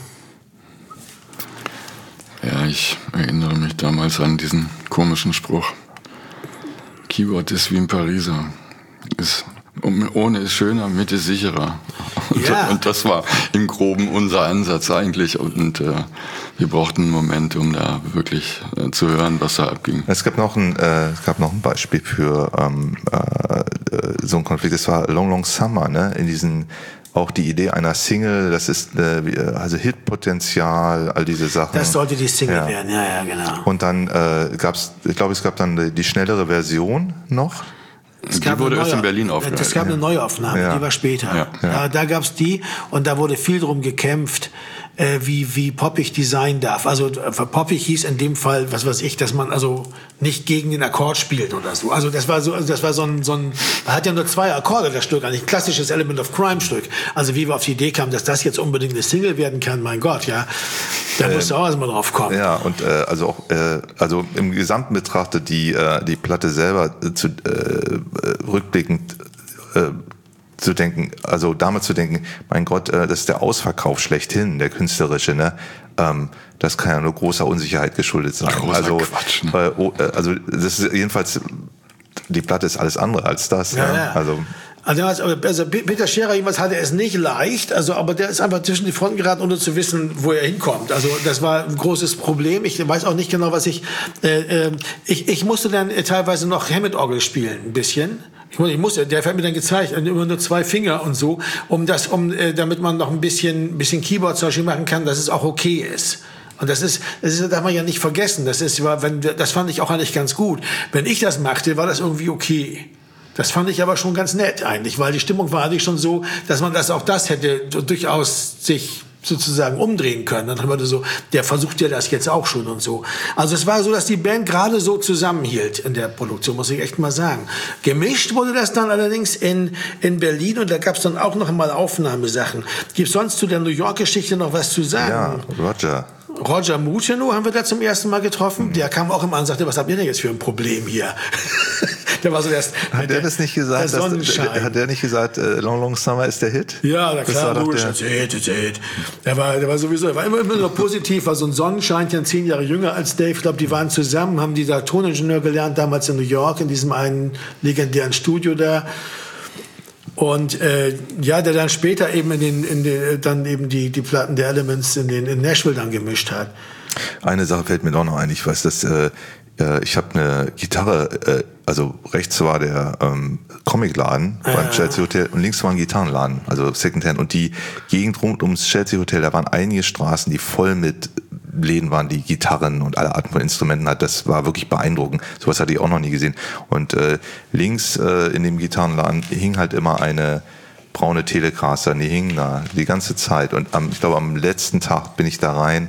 Ja, ich erinnere mich damals an diesen komischen Spruch. Keyboard ist wie ein Pariser. Ist, ohne ist schöner, mit ist sicherer. Und, Ja. und das war im Groben unser Ansatz eigentlich. Und äh, wir brauchten einen Moment, um da wirklich äh, zu hören, was da abging. Es gab noch ein, äh, es gab noch ein Beispiel für ähm, äh, so einen Konflikt. Das war Long Long Summer, ne? In diesen auch die Idee einer Single, das ist äh, also Hitpotenzial, all diese Sachen. Das sollte die Single Ja. werden, ja, ja, genau. Und dann äh, gab's, ich glaube, es gab dann die, die schnellere Version noch. Es Die wurde eine erst in neue- Berlin aufgenommen. Es gab eine Neuaufnahme, Ja. die war später. Ja. Da, da gab es die und da wurde viel drum gekämpft, äh, wie, wie poppig die sein darf. Also äh, poppig hieß in dem Fall, was weiß ich, dass man also nicht gegen den Akkord spielt oder so. Also das war so, also das war so ein, so ein, man hat ja nur zwei Akkorde, das Stück, eigentlich ein klassisches Element of Crime Stück. Also wie wir auf die Idee kamen, dass das jetzt unbedingt eine Single werden kann, mein Gott, ja. Da musst du auch erstmal drauf kommen. Ja, und äh, also auch äh, also im Gesamten betrachtet die äh, die Platte selber äh, zu äh, rückblickend äh, zu denken, also damit zu denken, mein Gott, äh, das ist der Ausverkauf schlechthin, der künstlerische, ne? Ähm, das kann ja nur großer Unsicherheit geschuldet sein. Großer also Quatsch, ne? äh, oh, äh, also das ist jedenfalls, die Platte ist alles andere als das. Ja, Ja, ja. Also Also, also Peter Scherer jedenfalls hatte es nicht leicht, also aber der ist einfach zwischen die Fronten geraten, ohne zu wissen, wo er hinkommt. Also das war ein großes Problem. Ich weiß auch nicht genau, was ich äh, äh, ich, ich musste dann äh, teilweise noch Hammond-Orgel spielen, ein bisschen. Ich, ich musste, der hat mir dann gezeigt, immer nur zwei Finger und so, um das, um äh, damit man noch ein bisschen, bisschen Keyboard zum Beispiel machen kann, dass es auch okay ist. Und das ist, das ist, darf man ja nicht vergessen. Das ist, war, wenn, das fand ich auch eigentlich ganz gut. Wenn ich das machte, war das irgendwie okay. Das fand ich aber schon ganz nett eigentlich, weil die Stimmung war eigentlich schon so, dass man das auch das hätte durchaus sich sozusagen umdrehen können. Dann haben wir so, der versucht ja das jetzt auch schon und so. Also es war so, dass die Band gerade so zusammenhielt in der Produktion, muss ich echt mal sagen. Gemischt wurde das dann allerdings in, in Berlin und da gab es dann auch noch mal Aufnahmesachen. Gibt es sonst zu der New York-Geschichte noch was zu sagen? ja, Roger. Roger Moucheno haben wir da zum ersten Mal getroffen. Mhm. Der kam auch immer an und sagte, was habt ihr denn jetzt für ein Problem hier? Der war so der, Hat der das nicht gesagt? Der Dass, Sonnenschein. hat der nicht gesagt, äh, Long Long Summer ist der Hit? Ja, na Das klar, war doch logisch. der- Das Hit, das Hit. Der war, der war sowieso, der war immer, immer nur positiv, war so ein Sonnenscheinchen, zehn Jahre jünger als Dave. Ich glaube, die waren zusammen, haben die da Toningenieur gelernt, damals in New York, in diesem einen legendären Studio da. Und äh, ja, der dann später eben in den, in den dann eben die die Platten der Elements in den in Nashville dann gemischt hat. Eine Sache fällt mir doch noch ein. Ich weiß, dass äh, äh, ich habe eine Gitarre, äh, also rechts war der ähm, Comicladen ja. beim Chelsea Hotel und links war ein Gitarrenladen, also Secondhand. Und die Gegend rund ums Chelsea Hotel, da waren einige Straßen, die voll mit Läden waren, die Gitarren und alle Arten von Instrumenten hat. Das war wirklich beeindruckend. Sowas hatte ich auch noch nie gesehen. Und äh, links äh, in dem Gitarrenladen hing halt immer eine braune Telecaster. Die hing da die ganze Zeit. Und am, ich glaube, am letzten Tag bin ich da rein.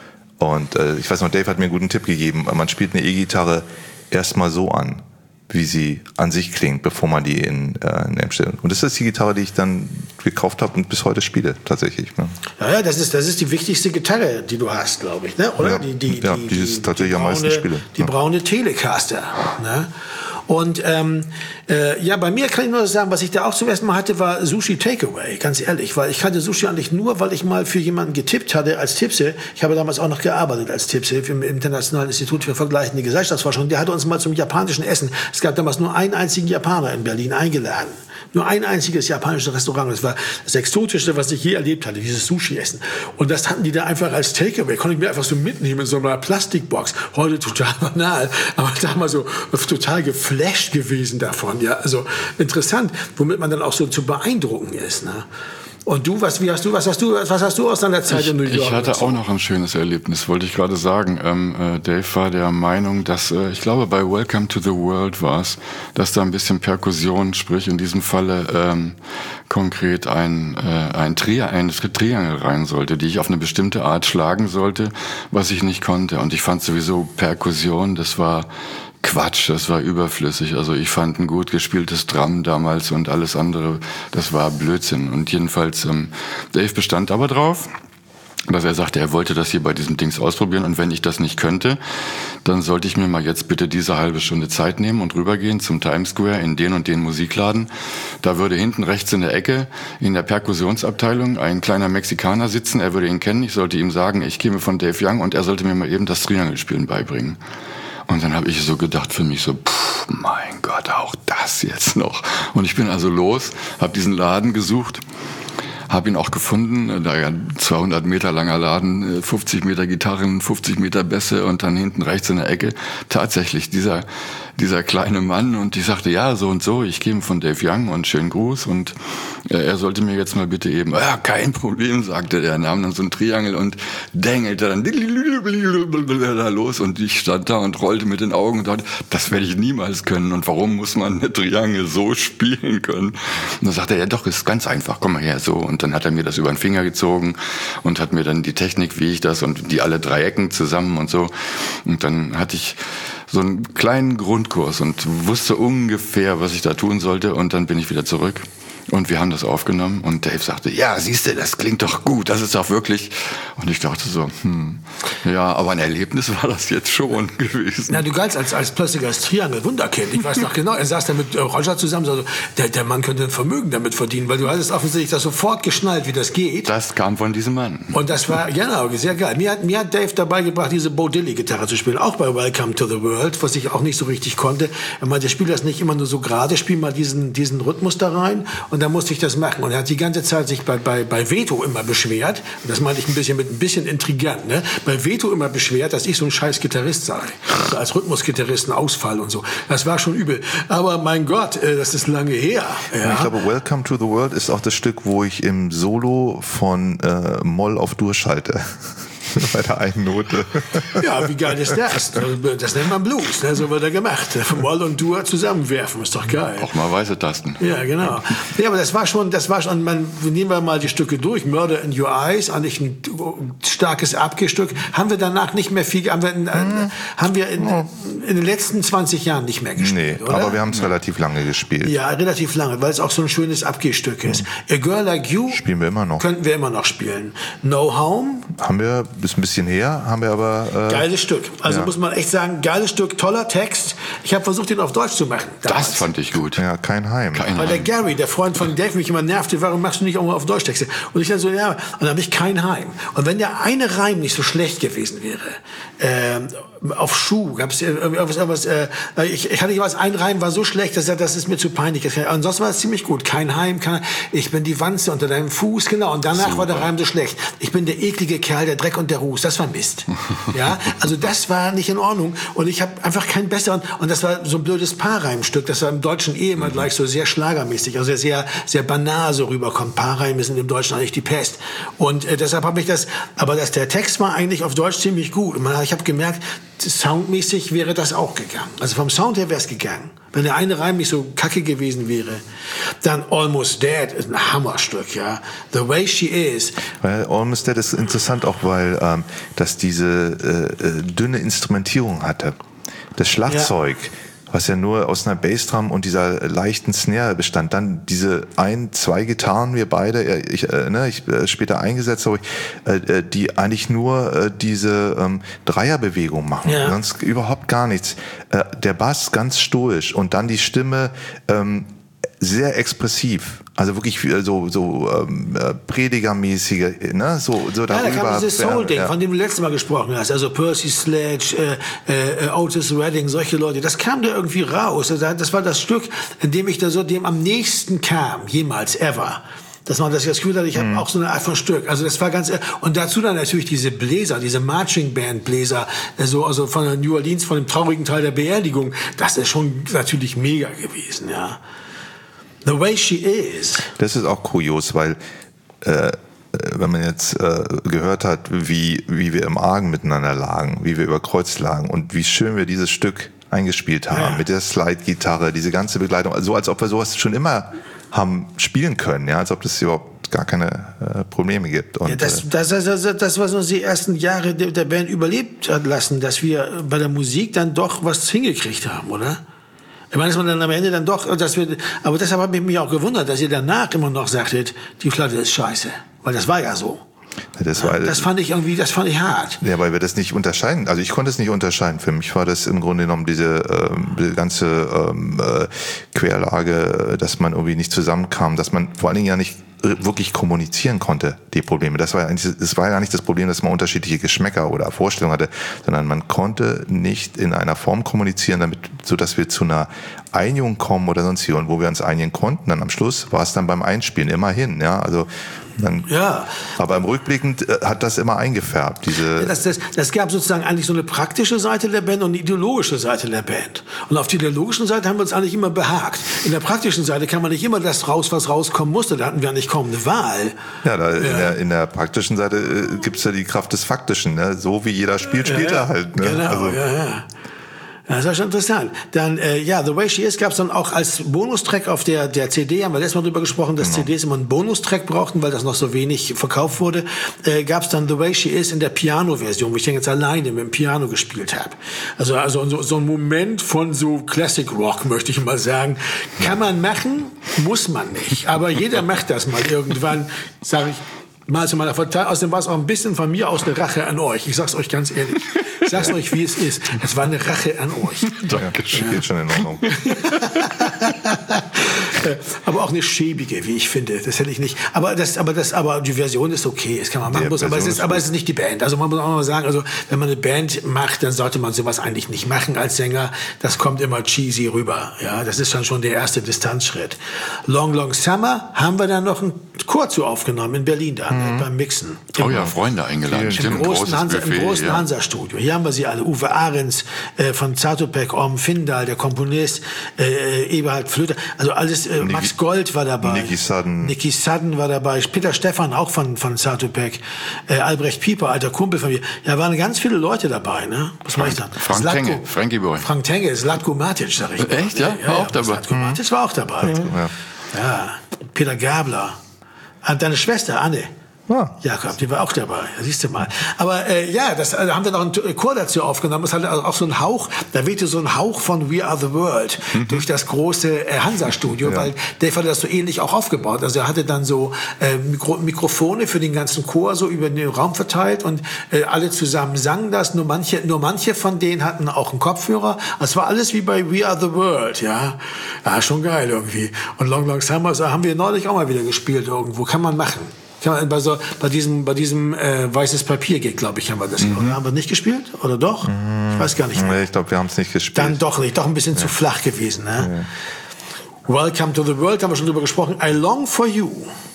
Und äh, ich weiß noch, Dave hat mir einen guten Tipp gegeben. Man spielt eine E-Gitarre erstmal so an, wie sie an sich klingt, bevor man die in, äh, in Amp stellt. Und das ist die Gitarre, die ich dann gekauft habe und bis heute spiele, tatsächlich. Ne? Ja, ja, das ist, das ist die wichtigste Gitarre, die du hast, glaube ich, ne? Oder? Ja, die, die, ja, die, die ist tatsächlich die am meisten braune, spiele. Die ja. braune Telecaster, ne? Und ähm, äh, ja, bei mir kann ich nur sagen, was ich da auch zum ersten Mal hatte, war Sushi Takeaway, ganz ehrlich, weil ich kannte Sushi eigentlich nur, weil ich mal für jemanden getippt hatte als Tippse. Ich habe damals auch noch gearbeitet als Tippse im Internationalen Institut für Vergleichende Gesellschaftsforschung. Der hatte uns mal zum japanischen Essen, es gab damals nur einen einzigen Japaner in Berlin eingeladen. Nur ein einziges japanisches Restaurant. Das war das Exotischste, was ich je erlebt hatte, dieses Sushi-Essen. Und das hatten die da einfach als Takeaway. Konnte ich mir einfach so mitnehmen in so einer Plastikbox. Heute total banal, aber damals so total geflasht gewesen davon. Ja, also interessant, womit man dann auch so zu beeindrucken ist. Ne? Und du, was, wie hast du, was hast du, was hast du aus deiner Zeit ich, in New York? Ich hatte auch noch ein schönes Erlebnis, wollte ich gerade sagen. Ähm, äh, Dave war der Meinung, dass, äh, ich glaube bei Welcome to the World war es, dass da ein bisschen Perkussion, sprich in diesem Falle ähm, konkret ein, äh, ein Tri- eine Triangel rein sollte, die ich auf eine bestimmte Art schlagen sollte, was ich nicht konnte. Und ich fand sowieso Perkussion, das war Quatsch, das war überflüssig. Also ich fand ein gut gespieltes Drum damals und alles andere, das war Blödsinn. Und jedenfalls, ähm, Dave bestand aber drauf, dass er sagte, er wollte das hier bei diesem Dings ausprobieren und wenn ich das nicht könnte, dann sollte ich mir mal jetzt bitte diese halbe Stunde Zeit nehmen und rübergehen zum Times Square in den und den Musikladen. Da würde hinten rechts in der Ecke in der Perkussionsabteilung ein kleiner Mexikaner sitzen, er würde ihn kennen, ich sollte ihm sagen, ich käme von Dave Young und er sollte mir mal eben das Triangelspielen beibringen. Und dann habe ich so gedacht für mich so, pff, mein Gott, auch das jetzt noch. Und ich bin also los, habe diesen Laden gesucht, habe ihn auch gefunden, da ja zweihundert Meter langer Laden, fünfzig Meter Gitarren, fünfzig Meter Bässe und dann hinten rechts in der Ecke tatsächlich dieser dieser kleine Mann und ich sagte, ja, so und so, ich käme von Dave Young und schönen Gruß und äh, er sollte mir jetzt mal bitte eben, ja, kein Problem, sagte der, nahm dann so ein Triangel und dängelte dann da los und ich stand da und rollte mit den Augen und dachte, das werde ich niemals können und warum muss man eine Triangel so spielen können? Und dann sagte er, ja doch, ist ganz einfach, komm mal her, so und dann hat er mir das über den Finger gezogen und hat mir dann die Technik, wie ich das und die alle drei Ecken zusammen und so und dann hatte ich so einen kleinen Grundkurs und wusste ungefähr, was ich da tun sollte und dann bin ich wieder zurück und wir haben das aufgenommen und Dave sagte, ja, siehst du, das klingt doch gut, das ist doch wirklich und ich dachte so, hm, ja, aber ein Erlebnis war das jetzt schon gewesen. Na, du galtst als, als plötzlich als Triangel Wunderkind, ich weiß noch genau, er saß da mit Roger zusammen, so, der, der Mann könnte ein Vermögen damit verdienen, weil du hattest offensichtlich das sofort geschnallt, wie das geht. Das kam von diesem Mann. Und das war, genau, sehr geil. Mir hat, mir hat Dave dabei gebracht, diese Bo Diddley-Gitarre zu spielen, auch bei Welcome to the World, was ich auch nicht so richtig konnte. Er meinte, spiel das nicht immer nur so gerade, spiel mal diesen, diesen Rhythmus da rein. Und dann musste ich das machen. Und er hat die ganze Zeit sich bei, bei, bei Veto immer beschwert, und das meinte ich ein bisschen mit ein bisschen intrigant, ne? Bei Veto immer beschwert, dass ich so ein scheiß Gitarrist sei. Also als Rhythmusgitarrist ein Ausfall und so. Das war schon übel. Aber mein Gott, das ist lange her. Ja. Ich glaube, Welcome to the World ist auch das Stück, wo ich im Solo von äh, Moll auf Dur schalte. Bei der einen Note. Ja, wie geil ist das? Das nennt man Blues, ne? So wird er gemacht. Moll und Dur zusammenwerfen, ist doch geil. Auch mal weiße Tasten. Ja, genau. Ja, aber das war schon, das war schon, man, nehmen wir mal die Stücke durch. Murder in Your Eyes, eigentlich ein starkes Abgestück. Haben wir danach nicht mehr viel, haben wir, in, hm. haben wir in, in den letzten zwanzig Jahren nicht mehr gespielt, nee, oder? Aber wir haben es ja. relativ lange gespielt. Ja, relativ lange, weil es auch so ein schönes Abgestück ist. A Girl Like You spielen wir immer noch. Könnten wir immer noch spielen. No Home. Haben wir, ist ein bisschen her, haben wir aber... Äh, geiles Stück. Also ja. muss man echt sagen, geiles Stück, toller Text. Ich habe versucht, den auf Deutsch zu machen. Damals. Das fand ich gut. Ja, kein Heim. Kein Weil der Heim. Gary, der Freund von Dave, mich immer nervte, warum machst du nicht auch mal auf Deutsch Texte? Und ich dann so, ja, und dann habe ich kein Heim. Und wenn der eine Reim nicht so schlecht gewesen wäre, ähm, auf Schuh gab es irgendwas, irgendwas äh, ich, ich hatte jeweils ein Reim, war so schlecht, dass er, das ist mir zu peinlich. Ansonsten war es ziemlich gut. Kein Heim, kein, ich bin die Wanze unter deinem Fuß, genau. Und danach Super. war der Reim so schlecht. Ich bin der eklige Kerl, der Dreck und der Ruß. Das war Mist. Ja, also das war nicht in Ordnung. Und ich habe einfach keinen besseren, und das war so ein blödes Paarreimstück, das war im Deutschen eh immer gleich so sehr schlagermäßig, also sehr, sehr banal so rüberkommt. Paarreime sind im Deutschen eigentlich die Pest. Und äh, deshalb habe ich das, aber das, der Text war eigentlich auf Deutsch ziemlich gut. Und man, ich habe gemerkt, soundmäßig wäre das auch gegangen. Also vom Sound her wäre es gegangen. Wenn der eine Reim nicht so kacke gewesen wäre. Dann Almost Dead ist ein Hammerstück, ja. The Way She Is. Weil Almost Dead ist interessant auch, weil ähm, das diese äh, äh, dünne Instrumentierung hatte. Das Schlagzeug, ja. was ja nur aus einer Bassdrum und dieser leichten Snare bestand. Dann diese ein, zwei Gitarren, wir beide, ich, äh, ne, ich äh, später eingesetzt habe, äh, die eigentlich nur äh, diese ähm, Dreierbewegung machen. Ja. Sonst überhaupt gar nichts. Äh, der Bass ganz stoisch und dann die Stimme ähm, sehr expressiv. Also wirklich so, so ähm, Predigermäßige, ne? So, so darüber. Ja, da kam dieses Soul-Ding, ja. von dem du letztes Mal gesprochen hast. Also Percy Sledge, äh, äh, Otis Redding, solche Leute. Das kam da irgendwie raus. Das war das Stück, in dem ich da so dem am nächsten kam, jemals, ever. Dass man das Gefühl hat, ich habe mhm. auch so eine Art von Stück. Also das war ganz, und dazu dann natürlich diese Bläser, diese Marching Band Bläser, so, also von New Orleans, von dem traurigen Teil der Beerdigung. Das ist schon natürlich mega gewesen, ja. The Way She Is. Das ist auch kurios, weil äh, wenn man jetzt äh, gehört hat, wie, wie wir im Argen miteinander lagen, wie wir über Kreuz lagen und wie schön wir dieses Stück eingespielt haben, ja. mit der Slide-Gitarre, diese ganze Begleitung, so also als ob wir sowas schon immer haben spielen können, ja, als ob das überhaupt gar keine äh, Probleme gibt. Und, ja, das, das, das, das, das, was uns die ersten Jahre der, der Band überlebt hat lassen, dass wir bei der Musik dann doch was hingekriegt haben, oder? Ich meine, dass man dann am Ende dann doch, dass wir, aber deshalb habe ich mich auch gewundert, dass ihr danach immer noch sagtet, die Platte ist scheiße. Weil das war ja so. Das, war, das fand ich irgendwie, das fand ich hart. Ja, weil wir das nicht unterscheiden. Also ich konnte es nicht unterscheiden. Für mich war das im Grunde genommen diese, ähm, diese ganze ähm, äh, Querlage, dass man irgendwie nicht zusammenkam, dass man vor allen Dingen ja nicht wirklich kommunizieren konnte, die Probleme. Das war ja eigentlich, das war ja nicht das Problem, dass man unterschiedliche Geschmäcker oder Vorstellungen hatte, sondern man konnte nicht in einer Form kommunizieren, damit, so dass wir zu einer Einigung kommen oder sonst hier. Und wo wir uns einigen konnten, dann am Schluss war es dann beim Einspielen immerhin, ja, also dann, ja. Aber im Rückblickend äh, hat das immer eingefärbt. Diese ja, das, das, das gab sozusagen eigentlich so eine praktische Seite der Band und eine ideologische Seite der Band. Und auf die ideologischen Seite haben wir uns eigentlich immer behagt. In der praktischen Seite kann man nicht immer das raus, was rauskommen musste. Da hatten wir nicht kaum eine Wahl. Ja, da ja. In, der, in der praktischen Seite äh, gibt es ja die Kraft des Faktischen. Ne? So wie jeder spielt, spielt ja, er halt. Ne? Genau, also, ja, ja. Das war schon interessant. Dann, äh, ja, The Way She Is gab es dann auch als Bonustrack auf der, der C D, haben wir letztes Mal drüber gesprochen, dass genau. C Ds immer einen Bonustrack brauchten, weil das noch so wenig verkauft wurde, äh, gab es dann The Way She Is in der Piano-Version, wo ich dann jetzt alleine mit dem Piano gespielt habe. Also, also so, so ein Moment von so Classic Rock, möchte ich mal sagen, kann man machen, muss man nicht. Aber jeder macht das mal irgendwann, sage ich, mal zu meiner Verteidigung. Außerdem war es auch ein bisschen von mir aus eine Rache an euch. Ich sag's euch ganz ehrlich. Ich sag's euch, wie es ist. Es war eine Rache an euch. Dankeschön. Ja. Geht schon in Ordnung. Aber auch eine schäbige, wie ich finde. Das hätte ich nicht. Aber das, aber das, aber die Version ist okay. Das kann man machen. Muss, aber es ist, aber es ist nicht die Band. Also man muss auch mal sagen, also wenn man eine Band macht, dann sollte man sowas eigentlich nicht machen als Sänger. Das kommt immer cheesy rüber. Ja, das ist dann schon der erste Distanzschritt. Long Long Summer haben wir dann noch einen Chor zu aufgenommen in Berlin da. Mhm. Beim Mixen. Oh ja, Freunde eingeladen. Im Stimmt, großen, Hansa, im großen ja. Hansa-Studio. Hier haben wir sie alle. Uwe Ahrens äh, von Zatopek, Orm Findal, der Komponist, äh, Eberhard Flöter. Also alles, äh, Niki, Max Gold war dabei. Niki Sudden. Niki Sudden war dabei. Peter Stephan, auch von, von Zatopek. Äh, Albrecht Pieper, alter Kumpel von mir. Ja, waren ganz viele Leute dabei, ne? Was war ich dann? Frank Zlatko, Tenge, Frankie Boy. Frank Tenge, Zlatko Matic, sag ich mal. Echt, ja? Ja, war ja, auch dabei. Zlatko Mhm. Matic war auch dabei. Ja. Ja. Peter Gabler. Und deine Schwester, Anne. Ah. Jakob, die war auch dabei, da siehst du mal. Aber äh, ja, das äh, haben wir noch einen Chor dazu aufgenommen. Es hatte also auch so ein Hauch, da wehte so ein Hauch von We Are the World mhm. durch das große äh, Hansa-Studio, ja. weil Dave hatte das so ähnlich auch aufgebaut. Also er hatte dann so äh, Mikro Mikrofone für den ganzen Chor so über den Raum verteilt und äh, alle zusammen sangen das. Nur manche, nur manche von denen hatten auch einen Kopfhörer. Es war alles wie bei We Are the World, ja. Ja, schon geil irgendwie. Und Long Long Summer haben wir neulich auch mal wieder gespielt irgendwo. Kann man machen. Bei, so, bei diesem, bei diesem äh, weißes Papier-Gig, glaube ich, haben wir das. Mhm. Oder haben wir nicht gespielt? Oder doch? Mhm. Ich weiß gar nicht mehr. Nee, ich glaube, wir haben es nicht gespielt. Dann doch nicht. Doch ein bisschen ja. zu flach gewesen. Ne? Ja. Welcome to the World, haben wir schon drüber gesprochen. I Long for You.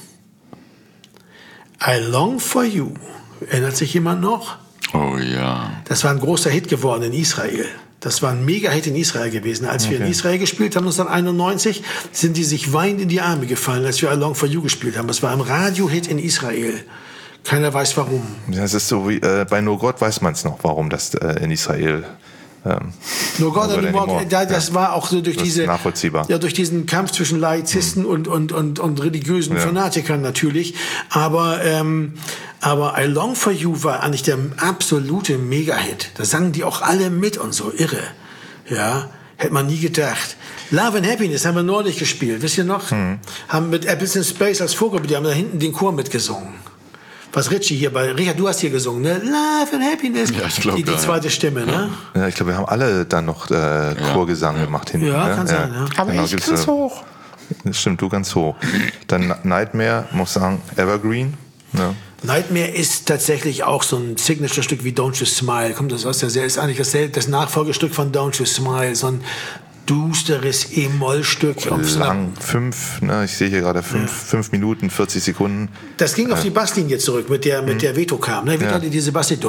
I Long for You. Erinnert sich jemand noch? Oh ja. Das war ein großer Hit geworden in Israel. Das war ein Mega-Hit in Israel gewesen. Als okay. wir in Israel gespielt haben, neunzehnhunderteinundneunzig, sind die sich weinend in die Arme gefallen, als wir I Long for You gespielt haben. Das war ein Radio-Hit in Israel. Keiner weiß warum. Ja, es ist so wie, äh, bei No God weiß man es noch, warum das äh, in Israel... Ähm, no God anymore. Da, das ja. war auch so durch das diese, nachvollziehbar. ja, durch diesen Kampf zwischen Laizisten mhm. und, und, und, und religiösen ja. Fanatikern natürlich. Aber, ähm, aber I Long for You war eigentlich der absolute Mega-Hit. Da sangen die auch alle mit und so, irre. Ja, hätte man nie gedacht. Love and Happiness haben wir neulich gespielt, wisst ihr noch? Mhm. Haben mit Apples in Space als Vorgruppe, die haben da hinten den Chor mitgesungen. Was Richie hier bei, Richard, du hast hier gesungen, ne? Love and Happiness. Ja, ich glaube, die, die zweite ja. Stimme, ne? Ja, ich glaube, wir haben alle dann noch äh, Chorgesang ja. gemacht hinten. Ja, ne? kann sein, ja. Aber genau, ich ganz hoch. Das stimmt, du ganz hoch. Dann Nightmare, muss sagen, Evergreen. Ja. Nightmare ist tatsächlich auch so ein Signature-Stück wie Don't You Smile. Kommt das aus der Serie? Ist eigentlich das, das Nachfolgestück von Don't You Smile. So ein dusteres E-Moll-Stück. Lang, fünf, ne, ich sehe hier gerade fünf, ja. fünf Minuten, vierzig Sekunden. Das ging auf die Basslinie zurück, mit der, mit mhm. der Veto kam. Ne? Veto ja. hatte diese Basslinie.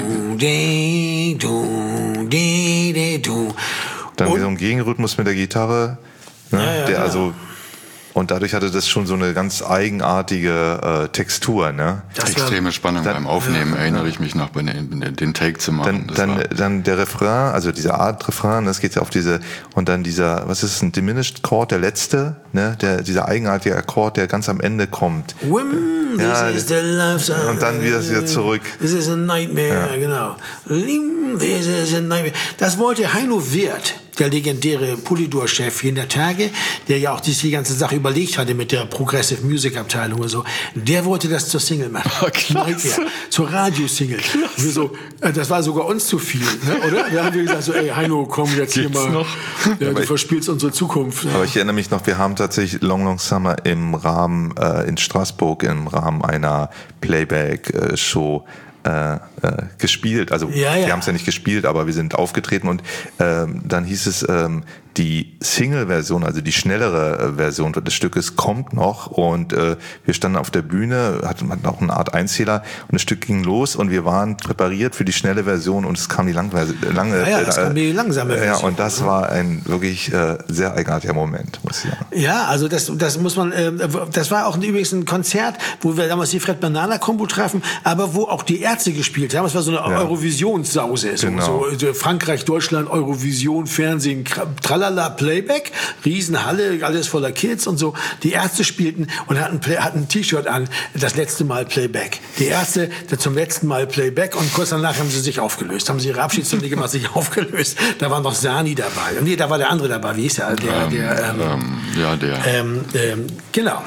Dann wie so ein Gegenrhythmus mit der Gitarre, ne, ja, ja, der ja. also und dadurch hatte das schon so eine ganz eigenartige äh, Textur. Ne? Extreme Spannung dann, beim Aufnehmen, ja, erinnere ich mich noch, bei den, den Take zu machen. Dann, dann, dann der Refrain, also diese Art Refrain, das geht ja auf diese, und dann dieser, was ist es, ein Diminished Chord, der letzte, ne? der, dieser eigenartige Akkord, der ganz am Ende kommt. Women, ja, this is the love song. Und dann wieder, wieder zurück. This is a nightmare, ja. genau. This is a nightmare. Das wollte Heino Wirth, der legendäre Polydor-Chef jener Tage, der ja auch die ganze Sache überlegt hatte mit der Progressive Music Abteilung und so, der wollte das zur Single machen. Oh, klasse. Zur Radio-Single. So, das war sogar uns zu viel, ne, oder? Da haben wir gesagt, so, ey, Heino, komm jetzt Geht's hier mal. Noch? Ja, du verspielst unsere Zukunft. Aber ich erinnere mich noch, wir haben tatsächlich Long Long Summer im Rahmen, äh, in Straßburg, im Rahmen einer Playback-Show Äh, äh, gespielt, also ja, ja. wir haben es ja nicht gespielt, aber wir sind aufgetreten und ähm, dann hieß es, ähm, die Single-Version, also die schnellere äh, Version des Stückes kommt noch und äh, wir standen auf der Bühne, hatten, hatten auch eine Art Einzähler und das Stück ging los und wir waren präpariert für die schnelle Version und es kam die lange, lange ja, ja, es kam die langsame Version. Ja, und das war ein wirklich äh, sehr eigenartiger Moment, muss ich sagen. Ja, also das, das muss man, äh, das war auch übrigens ein Konzert, wo wir damals die Fred Banana Combo trafen, aber wo auch die Ärzte gespielt haben. Es war so eine ja. Eurovisionssause. So, genau. so Frankreich, Deutschland, Eurovision, Fernsehen, tralala, Playback, Riesenhalle, alles voller Kids und so. Die Ärzte spielten und hatten, hatten ein T-Shirt an, das letzte Mal Playback. Die Ärzte zum letzten Mal Playback und kurz danach haben sie sich aufgelöst. Haben sie ihre Abschiedsrunde gemacht, sich aufgelöst. Da war noch Sani dabei. Nee, da war der andere dabei. Wie hieß der? der, ähm, der ähm, ähm, ja, der. Ähm, ähm, genau.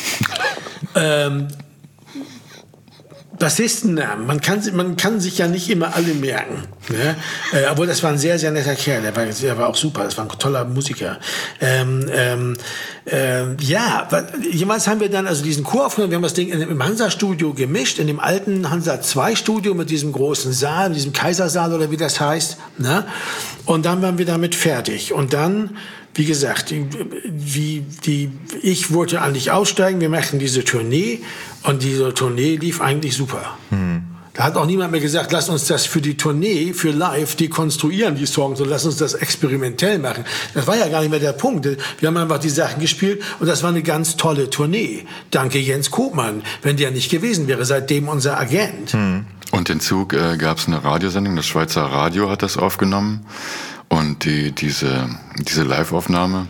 ähm, Bassistennamen, man kann, man kann sich ja nicht immer alle merken. Ne? Äh, obwohl, das war ein sehr, sehr netter Kerl, der war, der war auch super, das war ein toller Musiker. Ähm, ähm, ähm, ja, jemals haben wir dann also diesen Chor aufgenommen, wir haben das Ding im Hansa-Studio gemischt, in dem alten Hansa zwei Studio mit diesem großen Saal, mit diesem Kaisersaal oder wie das heißt. Ne? Und dann waren wir damit fertig. Und dann, wie gesagt, wie die, ich wollte eigentlich aussteigen, wir machten diese Tournee und diese Tournee lief eigentlich super. Mhm. Da hat auch niemand mehr gesagt, lass uns das für die Tournee, für live dekonstruieren, die Songs, und lass uns das experimentell machen. Das war ja gar nicht mehr der Punkt. Wir haben einfach die Sachen gespielt und das war eine ganz tolle Tournee. Danke Jens Kopmann, wenn der nicht gewesen wäre, seitdem unser Agent. Mhm. Und in Zug äh, gab es eine Radiosendung, das Schweizer Radio hat das aufgenommen und die, diese, diese Live-Aufnahme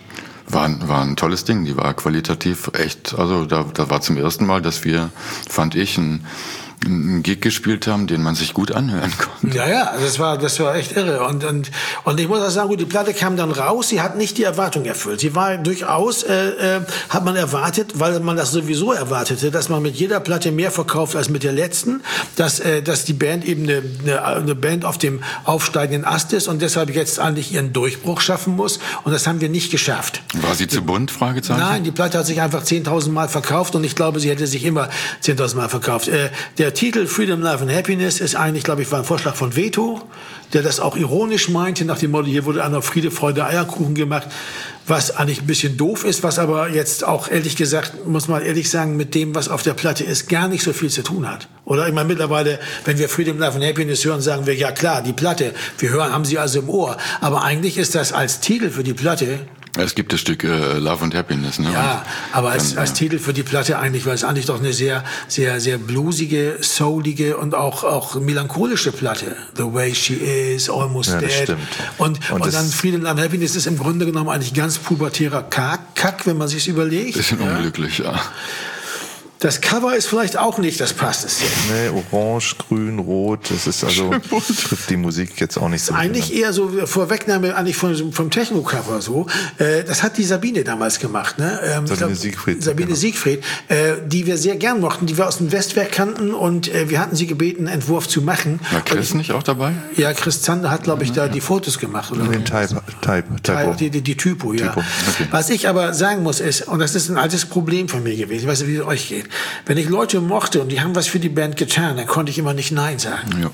War, war ein tolles Ding, die war qualitativ echt, also da, da war zum ersten Mal, dass wir, fand ich, ein einen Gig gespielt haben, den man sich gut anhören konnte. Ja, ja, das war, das war echt irre. Und, und, und ich muss auch sagen, gut, die Platte kam dann raus, sie hat nicht die Erwartung erfüllt. Sie war durchaus, äh, äh, hat man erwartet, weil man das sowieso erwartete, dass man mit jeder Platte mehr verkauft als mit der letzten, dass, äh, dass die Band eben eine, eine, eine Band auf dem aufsteigenden Ast ist und deshalb jetzt eigentlich ihren Durchbruch schaffen muss. Und das haben wir nicht geschafft. War sie zu bunt, Fragezeichen? Nein, die Platte hat sich einfach zehntausend Mal verkauft und ich glaube, sie hätte sich immer zehntausend Mal verkauft. Äh, der Titel Freedom, Love and Happiness ist eigentlich, glaube ich, war ein Vorschlag von Veto, der das auch ironisch meinte, nach dem Motto, hier wurde einer Friede, Freude, Eierkuchen gemacht, was eigentlich ein bisschen doof ist, was aber jetzt auch, ehrlich gesagt, muss man ehrlich sagen, mit dem, was auf der Platte ist, gar nicht so viel zu tun hat. Oder ich meine, mittlerweile, wenn wir Freedom, Love and Happiness hören, sagen wir, ja klar, die Platte, wir hören, haben sie also im Ohr. Aber eigentlich ist das als Titel für die Platte. Es gibt das Stück äh, Love and Happiness, ne? Ja, aber als, dann, als ja. Titel für die Platte eigentlich, weil es eigentlich doch eine sehr, sehr, sehr bluesige, soulige und auch, auch melancholische Platte. The Way She Is, Almost Ja, das Dead. stimmt. Und, und, Und und dann das- Freedom, Love and Happiness ist im Grunde genommen eigentlich ganz pubertärer Kack, Kack, wenn man sich's überlegt. Bisschen Ja. unglücklich, ja. Das Cover ist vielleicht auch nicht das passendste. Nee, orange, grün, rot, das ist also, trifft die Musik jetzt auch nicht so. Eigentlich eher so Vorwegnahme eigentlich von, vom Techno-Cover so. Äh, das hat die Sabine damals gemacht, ne? Ähm, ich Sabine Siegfried, Sabine genau. Siegfried, äh, die wir sehr gern mochten, die wir aus dem Westwerk kannten und äh, wir hatten sie gebeten, einen Entwurf zu machen. War Chris Und, nicht auch dabei? ja, Chris Zander hat, glaube ich, da die Fotos gemacht. Oder? Den Type, Type, Typo. Die, die, die Typo, ja. Typo, okay. Was ich aber sagen muss ist, und das ist ein altes Problem von mir gewesen, ich weiß nicht, wie es euch geht, wenn ich Leute mochte und die haben was für die Band getan, dann konnte ich immer nicht Nein sagen. Ja.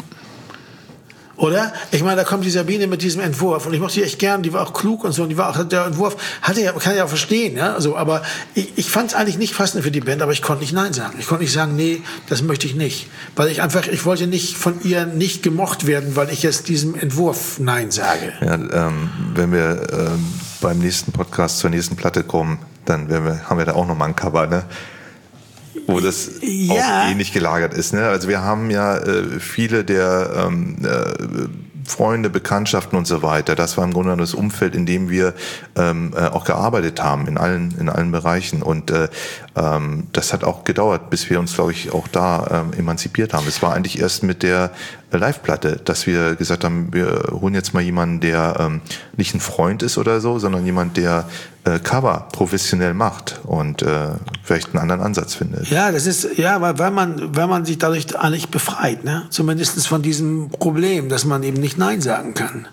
Oder? Ich meine, da kommt die Sabine mit diesem Entwurf und ich mochte die echt gern, die war auch klug und so und die war auch, der Entwurf hatte ja, kann ja auch verstehen, ja, also, aber ich, ich fand es eigentlich nicht passend für die Band, aber ich konnte nicht Nein sagen. Ich konnte nicht sagen, nee, das möchte ich nicht. Weil ich einfach, ich wollte nicht von ihr nicht gemocht werden, weil ich jetzt diesem Entwurf Nein sage. Ja, ähm, wenn wir ähm, beim nächsten Podcast zur nächsten Platte kommen, dann werden wir, haben wir da auch nochmal ein Cover, ne? Wo das Ja. auch ähnlich gelagert ist. Ne? Also wir haben ja äh, viele der ähm, äh, Freunde, Bekanntschaften und so weiter. Das war im Grunde das Umfeld, in dem wir ähm, äh, auch gearbeitet haben, in allen, in allen Bereichen. Und äh, ähm, das hat auch gedauert, bis wir uns, glaube ich, auch da ähm, emanzipiert haben. Es war eigentlich erst mit der Live-Platte, dass wir gesagt haben, wir holen jetzt mal jemanden, der ähm, nicht ein Freund ist oder so, sondern jemand, der äh, Cover professionell macht und äh, vielleicht einen anderen Ansatz findet. Ja, das ist, ja, weil, weil man, weil man sich dadurch eigentlich befreit, ne? Zumindest von diesem Problem, dass man eben nicht Nein sagen kann.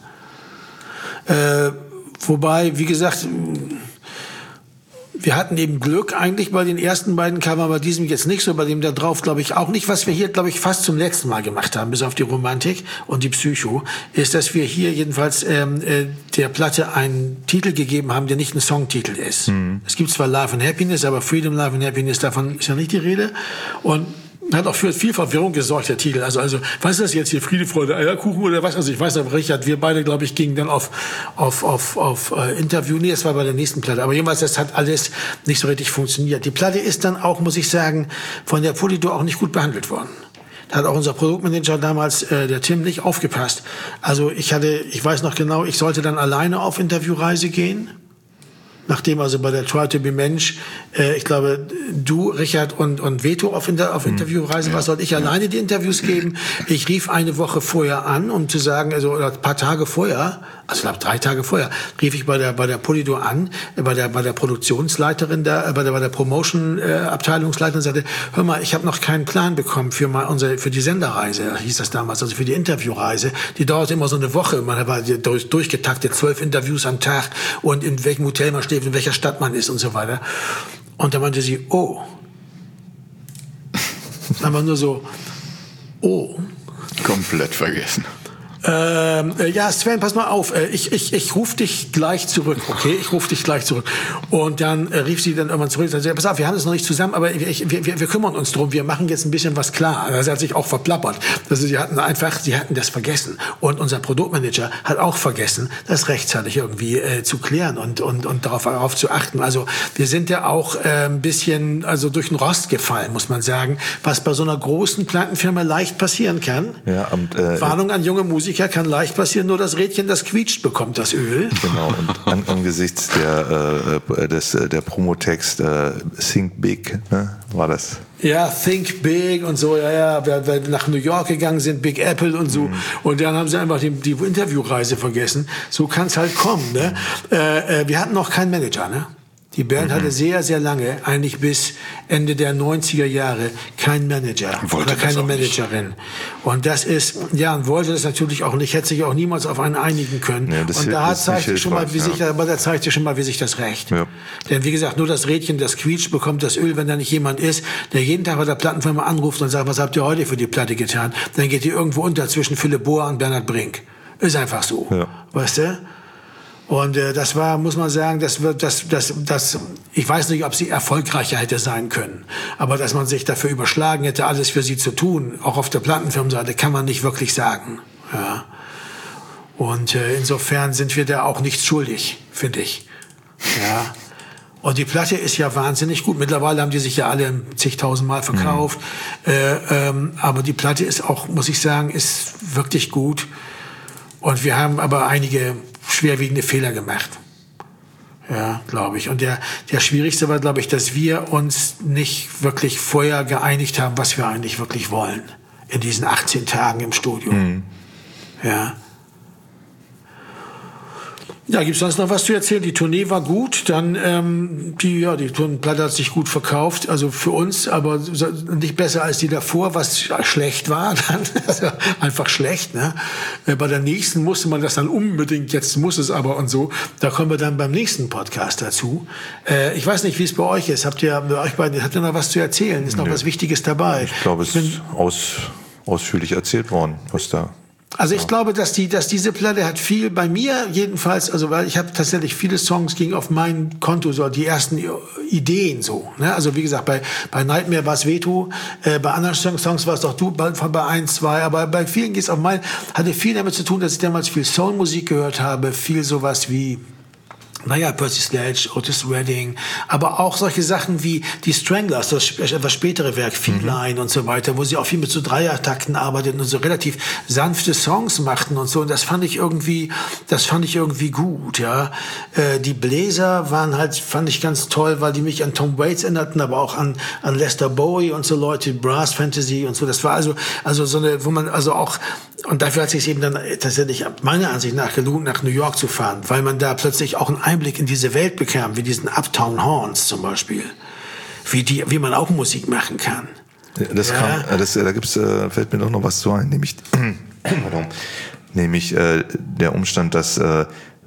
Äh, wobei, wie gesagt, wir hatten eben Glück eigentlich bei den ersten beiden Covern, bei diesem jetzt nicht so, bei dem da drauf glaube ich auch nicht. Was wir hier, glaube ich, fast zum letzten Mal gemacht haben, bis auf die Romantik und die Psycho, ist, dass wir hier jedenfalls ähm, äh, der Platte einen Titel gegeben haben, der nicht ein Songtitel ist. Mhm. Es gibt zwar Love and Happiness, aber Freedom, Love and Happiness, davon ist ja nicht die Rede. Und hat auch für viel Verwirrung gesorgt, der Titel. Also, also, was ist das jetzt hier? Friede, Freude, Eierkuchen oder was? Also, ich weiß aber, Richard, wir beide, glaube ich, gingen dann auf, auf, auf, auf äh, Interview. Nee, das war bei der nächsten Platte. Aber jedenfalls, das hat alles nicht so richtig funktioniert. Die Platte ist dann auch, muss ich sagen, von der Polydor auch nicht gut behandelt worden. Da hat auch unser Produktmanager damals, äh, der Tim, nicht aufgepasst. Also, ich hatte, ich weiß noch genau, ich sollte dann alleine auf Interviewreise gehen. Nachdem also bei der Try to be Mensch, äh, ich glaube, du, Richard und, und Veto auf, Inter, auf Interviewreise, ja. was sollte ich alleine die Interviews geben? Ich rief eine Woche vorher an, um zu sagen, also oder ein paar Tage vorher, also ich glaube drei Tage vorher, rief ich bei der bei der Polydor an, äh, bei der bei der Produktionsleiterin da, äh, bei der bei der Promotion äh, Abteilungsleiterin und sagte, hör mal, ich habe noch keinen Plan bekommen für mal unsere für die Senderreise, hieß das damals, also für die Interviewreise. Die dauerte immer so eine Woche, man war durch, durchgetaktet, zwölf Interviews am Tag und in welchem Hotel man steht, in welcher Stadt man ist und so weiter. Und da meinte sie, oh. Dann war nur so, oh. Komplett vergessen. Ähm, äh, ja, Sven, pass mal auf, äh, ich, ich, ich rufe dich gleich zurück, okay? Ich rufe dich gleich zurück. Und dann äh, rief sie dann irgendwann zurück und sagte, pass auf, wir haben es noch nicht zusammen, aber ich, wir, wir, wir kümmern uns drum, wir machen jetzt ein bisschen was klar. Also sie hat sich auch verplappert. Also sie hatten einfach, sie hatten das vergessen. Und unser Produktmanager hat auch vergessen, das rechtzeitig irgendwie äh, zu klären und, und, und darauf, darauf zu achten. Also wir sind ja auch äh, ein bisschen also durch den Rost gefallen, muss man sagen, was bei so einer großen Plattenfirma leicht passieren kann. Ja, und, äh, Warnung an junge Musiker. Musiker kann leicht passieren, nur das Rädchen, das quietscht, bekommt das Öl. Genau, und an, angesichts der, äh, des, der Promotext äh, Think Big, ne, war das. Ja, Think Big und so, ja, ja, weil wir nach New York gegangen sind, Big Apple und so. Mhm. Und dann haben sie einfach die, die Interviewreise vergessen. So kann es halt kommen, ne? Äh, äh, wir hatten noch keinen Manager, ne? Die Band mhm. hatte sehr, sehr lange, eigentlich bis Ende der neunziger Jahre, keinen Manager wollte oder keine Managerin. Nicht. Und das ist, ja, und wollte das natürlich auch nicht, hätte sich auch niemals auf einen einigen können. Ja, und da zeigt sich schon mal, wie ja. sich, aber da zeigt sich schon mal, wie sich das rächt. Ja. Denn wie gesagt, nur das Rädchen, das quietscht, bekommt das Öl, wenn da nicht jemand ist, der jeden Tag bei der Plattenfirma anruft und sagt, was habt ihr heute für die Platte getan? Dann geht die irgendwo unter zwischen Philipp Bohr und Bernhard Brink. Ist einfach so. Ja. Weißt du? Und äh, das war, muss man sagen, das wird, das, das, das, ich weiß nicht, ob sie erfolgreicher hätte sein können, aber dass man sich dafür überschlagen hätte, alles für sie zu tun, auch auf der Plattenfirmenseite, kann man nicht wirklich sagen. Ja. Und äh, insofern sind wir da auch nichts schuldig, finde ich. Ja. Und die Platte ist ja wahnsinnig gut. Mittlerweile haben die sich ja alle zigtausend Mal verkauft, mhm. äh, ähm, aber die Platte ist auch, muss ich sagen, ist wirklich gut. Und wir haben aber einige schwerwiegende Fehler gemacht. Ja, glaube ich. Und der, der schwierigste war, glaube ich, dass wir uns nicht wirklich vorher geeinigt haben, was wir eigentlich wirklich wollen. In diesen achtzehn Tagen im Studio. Mhm. Ja. Ja, gibt's sonst noch was zu erzählen? Die Tournee war gut, dann ähm, die ja die Platte hat sich gut verkauft, also für uns, aber nicht besser als die davor, was schlecht war, dann also einfach schlecht. Ne? Bei der nächsten musste man das dann unbedingt, jetzt muss es aber und so. Da kommen wir dann beim nächsten Podcast dazu. Äh, ich weiß nicht, wie es bei euch ist. Habt ihr bei euch beiden habt ihr noch was zu erzählen? Ist noch Nö. was Wichtiges dabei? Ich glaube, es ist aus, ausführlich erzählt worden, was da. Also ich glaube, dass die, dass diese Platte hat viel bei mir jedenfalls, also weil ich habe tatsächlich viele Songs gingen auf mein Konto, so die ersten Ideen so. Ne? Also wie gesagt, bei bei Nightmare war es Veto, äh, bei anderen Songs war es doch du, bei, bei eins, zwei, aber bei vielen geht es auf mein, hatte viel damit zu tun, dass ich damals viel Soulmusik gehört habe, viel sowas wie naja, Percy Sledge, Otis Redding, aber auch solche Sachen wie die Stranglers, das etwas spätere Werk, Feline mhm. und so weiter, wo sie auch viel mit so Dreiertakten arbeiteten und so relativ sanfte Songs machten und so. Und das fand ich irgendwie, das fand ich irgendwie gut, ja. Äh, die Bläser waren halt, fand ich ganz toll, weil die mich an Tom Waits erinnerten, aber auch an, an Lester Bowie und so Leute, Brass Fantasy und so. Das war also, also so eine, wo man also auch, und dafür hat sich eben dann tatsächlich meiner Ansicht nach gelohnt, nach New York zu fahren, weil man da plötzlich auch einen Einblick in diese Welt bekam, wie diesen Uptown Horns zum Beispiel, wie die, wie man auch Musik machen kann. Das ja. kam, das, da gibt's, äh, fällt mir doch noch was zu ein, nämlich, pardon, nämlich äh, der Umstand, dass äh,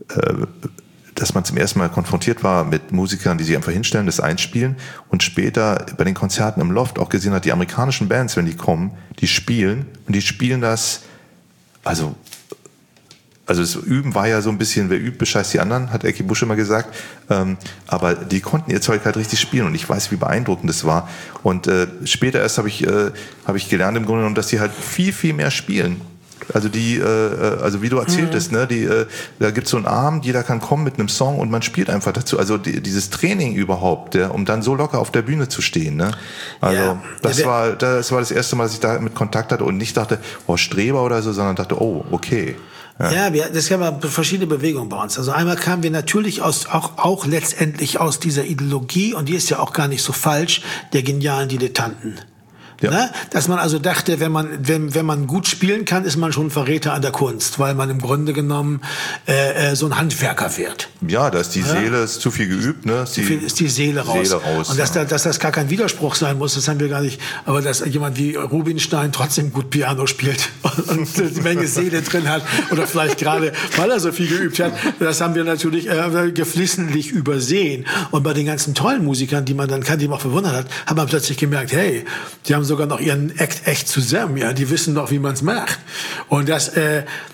dass man zum ersten Mal konfrontiert war mit Musikern, die sich einfach hinstellen, das einspielen und später bei den Konzerten im Loft auch gesehen hat, die amerikanischen Bands, wenn die kommen, die spielen und die spielen das, also Also das Üben war ja so ein bisschen, wer übt, bescheißt die anderen, hat Ecki Busch immer gesagt. Ähm, aber die konnten ihr Zeug halt richtig spielen und ich weiß, wie beeindruckend das war. Und äh, später erst habe ich, äh, hab ich gelernt im Grunde genommen, dass die halt viel, viel mehr spielen. Also die, äh, also wie du erzähltest, mhm. ne, die, äh, da gibt's so einen Abend, jeder kann kommen mit einem Song und man spielt einfach dazu. Also die, dieses Training überhaupt, ja, um dann so locker auf der Bühne zu stehen. Ne? Also ja. das ja, war, das war das erste Mal, dass ich da mit Kontakt hatte und nicht dachte, oh Streber oder so, sondern dachte, oh okay. Ja, ja wir, das gab verschiedene Bewegungen bei uns. Also einmal kamen wir natürlich aus, auch, auch letztendlich aus dieser Ideologie, und die ist ja auch gar nicht so falsch, der genialen Dilettanten. Ja. Ne? Dass man also dachte, wenn man, wenn, wenn man gut spielen kann, ist man schon Verräter an der Kunst, weil man im Grunde genommen äh, äh, so ein Handwerker wird. Ja, da ist die ja? Seele, ist zu viel geübt, ne? Ist, die, viel, ist die Seele raus. Seele raus und dass, ja. da, dass das gar kein Widerspruch sein muss, das haben wir gar nicht. Aber dass jemand wie Rubinstein trotzdem gut Piano spielt und, und eine Menge Seele drin hat oder vielleicht gerade, weil er so viel geübt hat, das haben wir natürlich äh, geflissentlich übersehen. Und bei den ganzen tollen Musikern, die man dann kannte, die man auch bewundert hat, hat man plötzlich gemerkt, hey, die haben sogar noch ihren Act echt zusammen, ja, die wissen noch, wie man es macht. Und das, äh,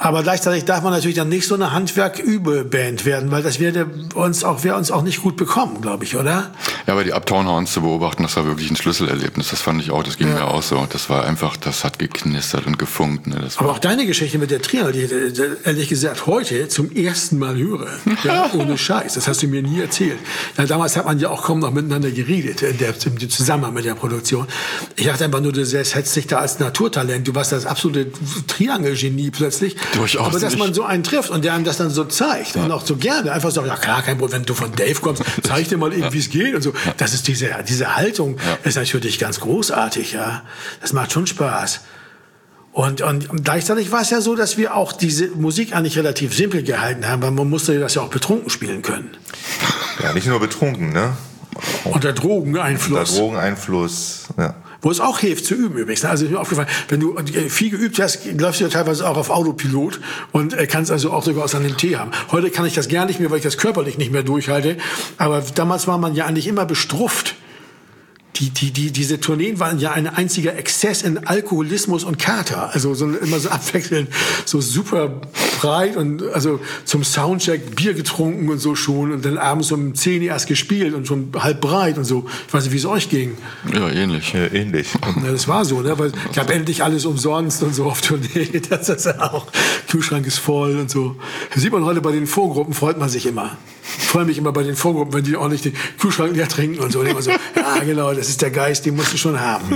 Aber gleichzeitig darf man natürlich dann nicht so eine Handwerk-Übe-Band werden, weil das wäre uns auch, wäre uns auch nicht gut bekommen, glaube ich, oder? Ja, aber die Uptown Horns zu beobachten, das war wirklich ein Schlüsselerlebnis. Das fand ich auch, das ging ja. mir auch so. Das war einfach, das hat geknistert und gefunkt. Ne? Das aber war auch deine Geschichte mit der Triangel, die ich ehrlich gesagt heute zum ersten Mal höre. Ja, ohne Scheiß. Das hast du mir nie erzählt. Ja, damals hat man ja auch kaum noch miteinander geredet, in der, im Zusammenhang mit der Produktion. Ich dachte einfach nur, du selbst hättest dich da als Naturtalent, du warst das absolute Triangel-Genie plötzlich. Durchaus aber dass nicht. man so einen trifft und der einem das dann so zeigt ja. und auch so gerne einfach sagt, ja klar, kein Problem, wenn du von Dave kommst, zeig dir mal eben, ja. wie es geht und so. Ja. Das ist diese, diese Haltung ja. ist natürlich ganz großartig, ja. Das macht schon Spaß. Und, und, und gleichzeitig war es ja so, dass wir auch diese Musik eigentlich relativ simpel gehalten haben, weil man musste das ja auch betrunken spielen können. Ja, nicht nur betrunken, ne? Unter Drogeneinfluss. Unter Drogeneinfluss, ja. Wo es auch hilft zu üben übrigens. Also ist mir aufgefallen, wenn du viel geübt hast, läufst du ja teilweise auch auf Autopilot und kannst also auch sogar aus einem Tee haben. Heute kann ich das gar nicht mehr, weil ich das körperlich nicht mehr durchhalte. Aber damals war man ja eigentlich immer bestrufft. Die, die, die, diese Tourneen waren ja ein einziger Exzess in Alkoholismus und Kater. Also so, immer so abwechselnd, so super breit und also zum Soundcheck Bier getrunken und so schon und dann abends um zehn erst gespielt und schon halb breit und so. Ich weiß nicht, wie es euch ging. Ja, ähnlich. Ja, ähnlich. Ja, das war so, ne? Weil ich habe endlich alles umsonst und so auf Tournee. Das ist ja auch, Kühlschrank ist voll und so. Das sieht man heute bei den Vorgruppen, freut man sich immer. Ich freue mich immer bei den Vorgruppen, wenn die ordentlich den Kühlschrank leer trinken und so. Und immer so, ja genau, das ist der Geist, den musst du schon haben.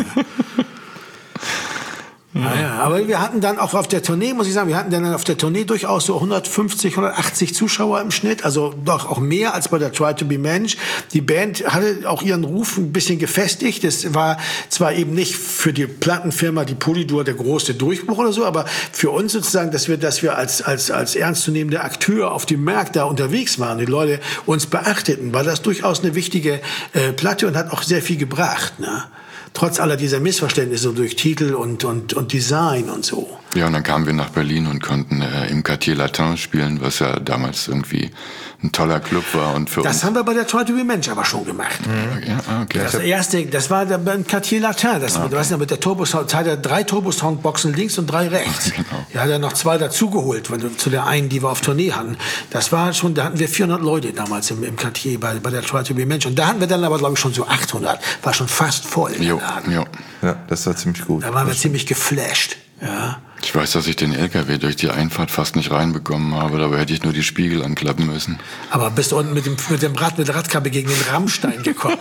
Naja, aber wir hatten dann auch auf der Tournee, muss ich sagen, wir hatten dann auf der Tournee durchaus so hundertfünfzig, hundertachtzig Zuschauer im Schnitt, also doch auch mehr als bei der Try to be Mensch. Die Band hatte auch ihren Ruf ein bisschen gefestigt. Es war zwar eben nicht für die Plattenfirma, die Polydor, der große Durchbruch oder so, aber für uns sozusagen, dass wir, dass wir als, als, als ernstzunehmende Akteur auf dem Markt da unterwegs waren, die Leute uns beachteten, war das durchaus eine wichtige äh, Platte und hat auch sehr viel gebracht, ne? Trotz aller dieser Missverständnisse durch Titel und, und, und Design und so. Ja, und dann kamen wir nach Berlin und konnten äh, im Quartier Latin spielen, was ja damals irgendwie ein toller Club war. Und für das uns haben wir bei der Try to be Mensch aber schon gemacht. Mhm. Ja, okay. Das erste, das war der, beim Quartier Latin. Das, okay. Du weißt ja, mit der Turbo-Sound, hat er drei Turbo-Sound-Boxen links und drei rechts. Genau. Ja, hat er noch zwei dazugeholt, zu der einen, die wir auf Tournee hatten. Das war schon, da hatten wir vierhundert Leute damals im, im Quartier bei, bei der Try to be Mensch. Und da hatten wir dann aber, glaube ich, schon so achthundert. War schon fast voll. Jo, jo. Ja, das war ziemlich gut. Da waren wir ziemlich geflasht. Ja. Ich weiß, dass ich den L K W durch die Einfahrt fast nicht reinbekommen habe, dabei hätte ich nur die Spiegel anklappen müssen. Aber bist du unten mit dem, mit dem Rad, mit der Radkappe gegen den Rammstein gekommen?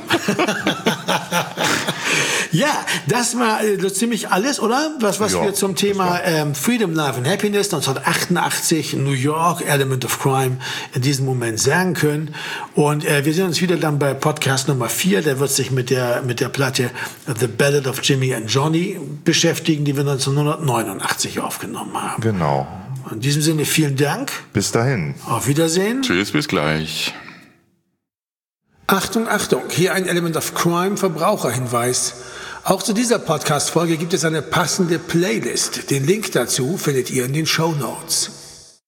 Ja, das war äh, so ziemlich alles, oder? Was, was ja, wir zum Thema ähm, Freedom, Love and Happiness neunzehnhundertachtundachtzig, New York, Element of Crime in diesem Moment sagen können. Und äh, wir sehen uns wieder dann bei Podcast Nummer vier. Der wird sich mit der, mit der Platte The Ballad of Jimmy and Johnny beschäftigen, die wir neunzehnhundertneunundachtzig aufgenommen haben. Genau. In diesem Sinne vielen Dank. Bis dahin. Auf Wiedersehen. Tschüss, bis gleich. Achtung, Achtung, hier ein Element of Crime Verbraucherhinweis. Auch zu dieser Podcast-Folge gibt es eine passende Playlist. Den Link dazu findet ihr in den Shownotes.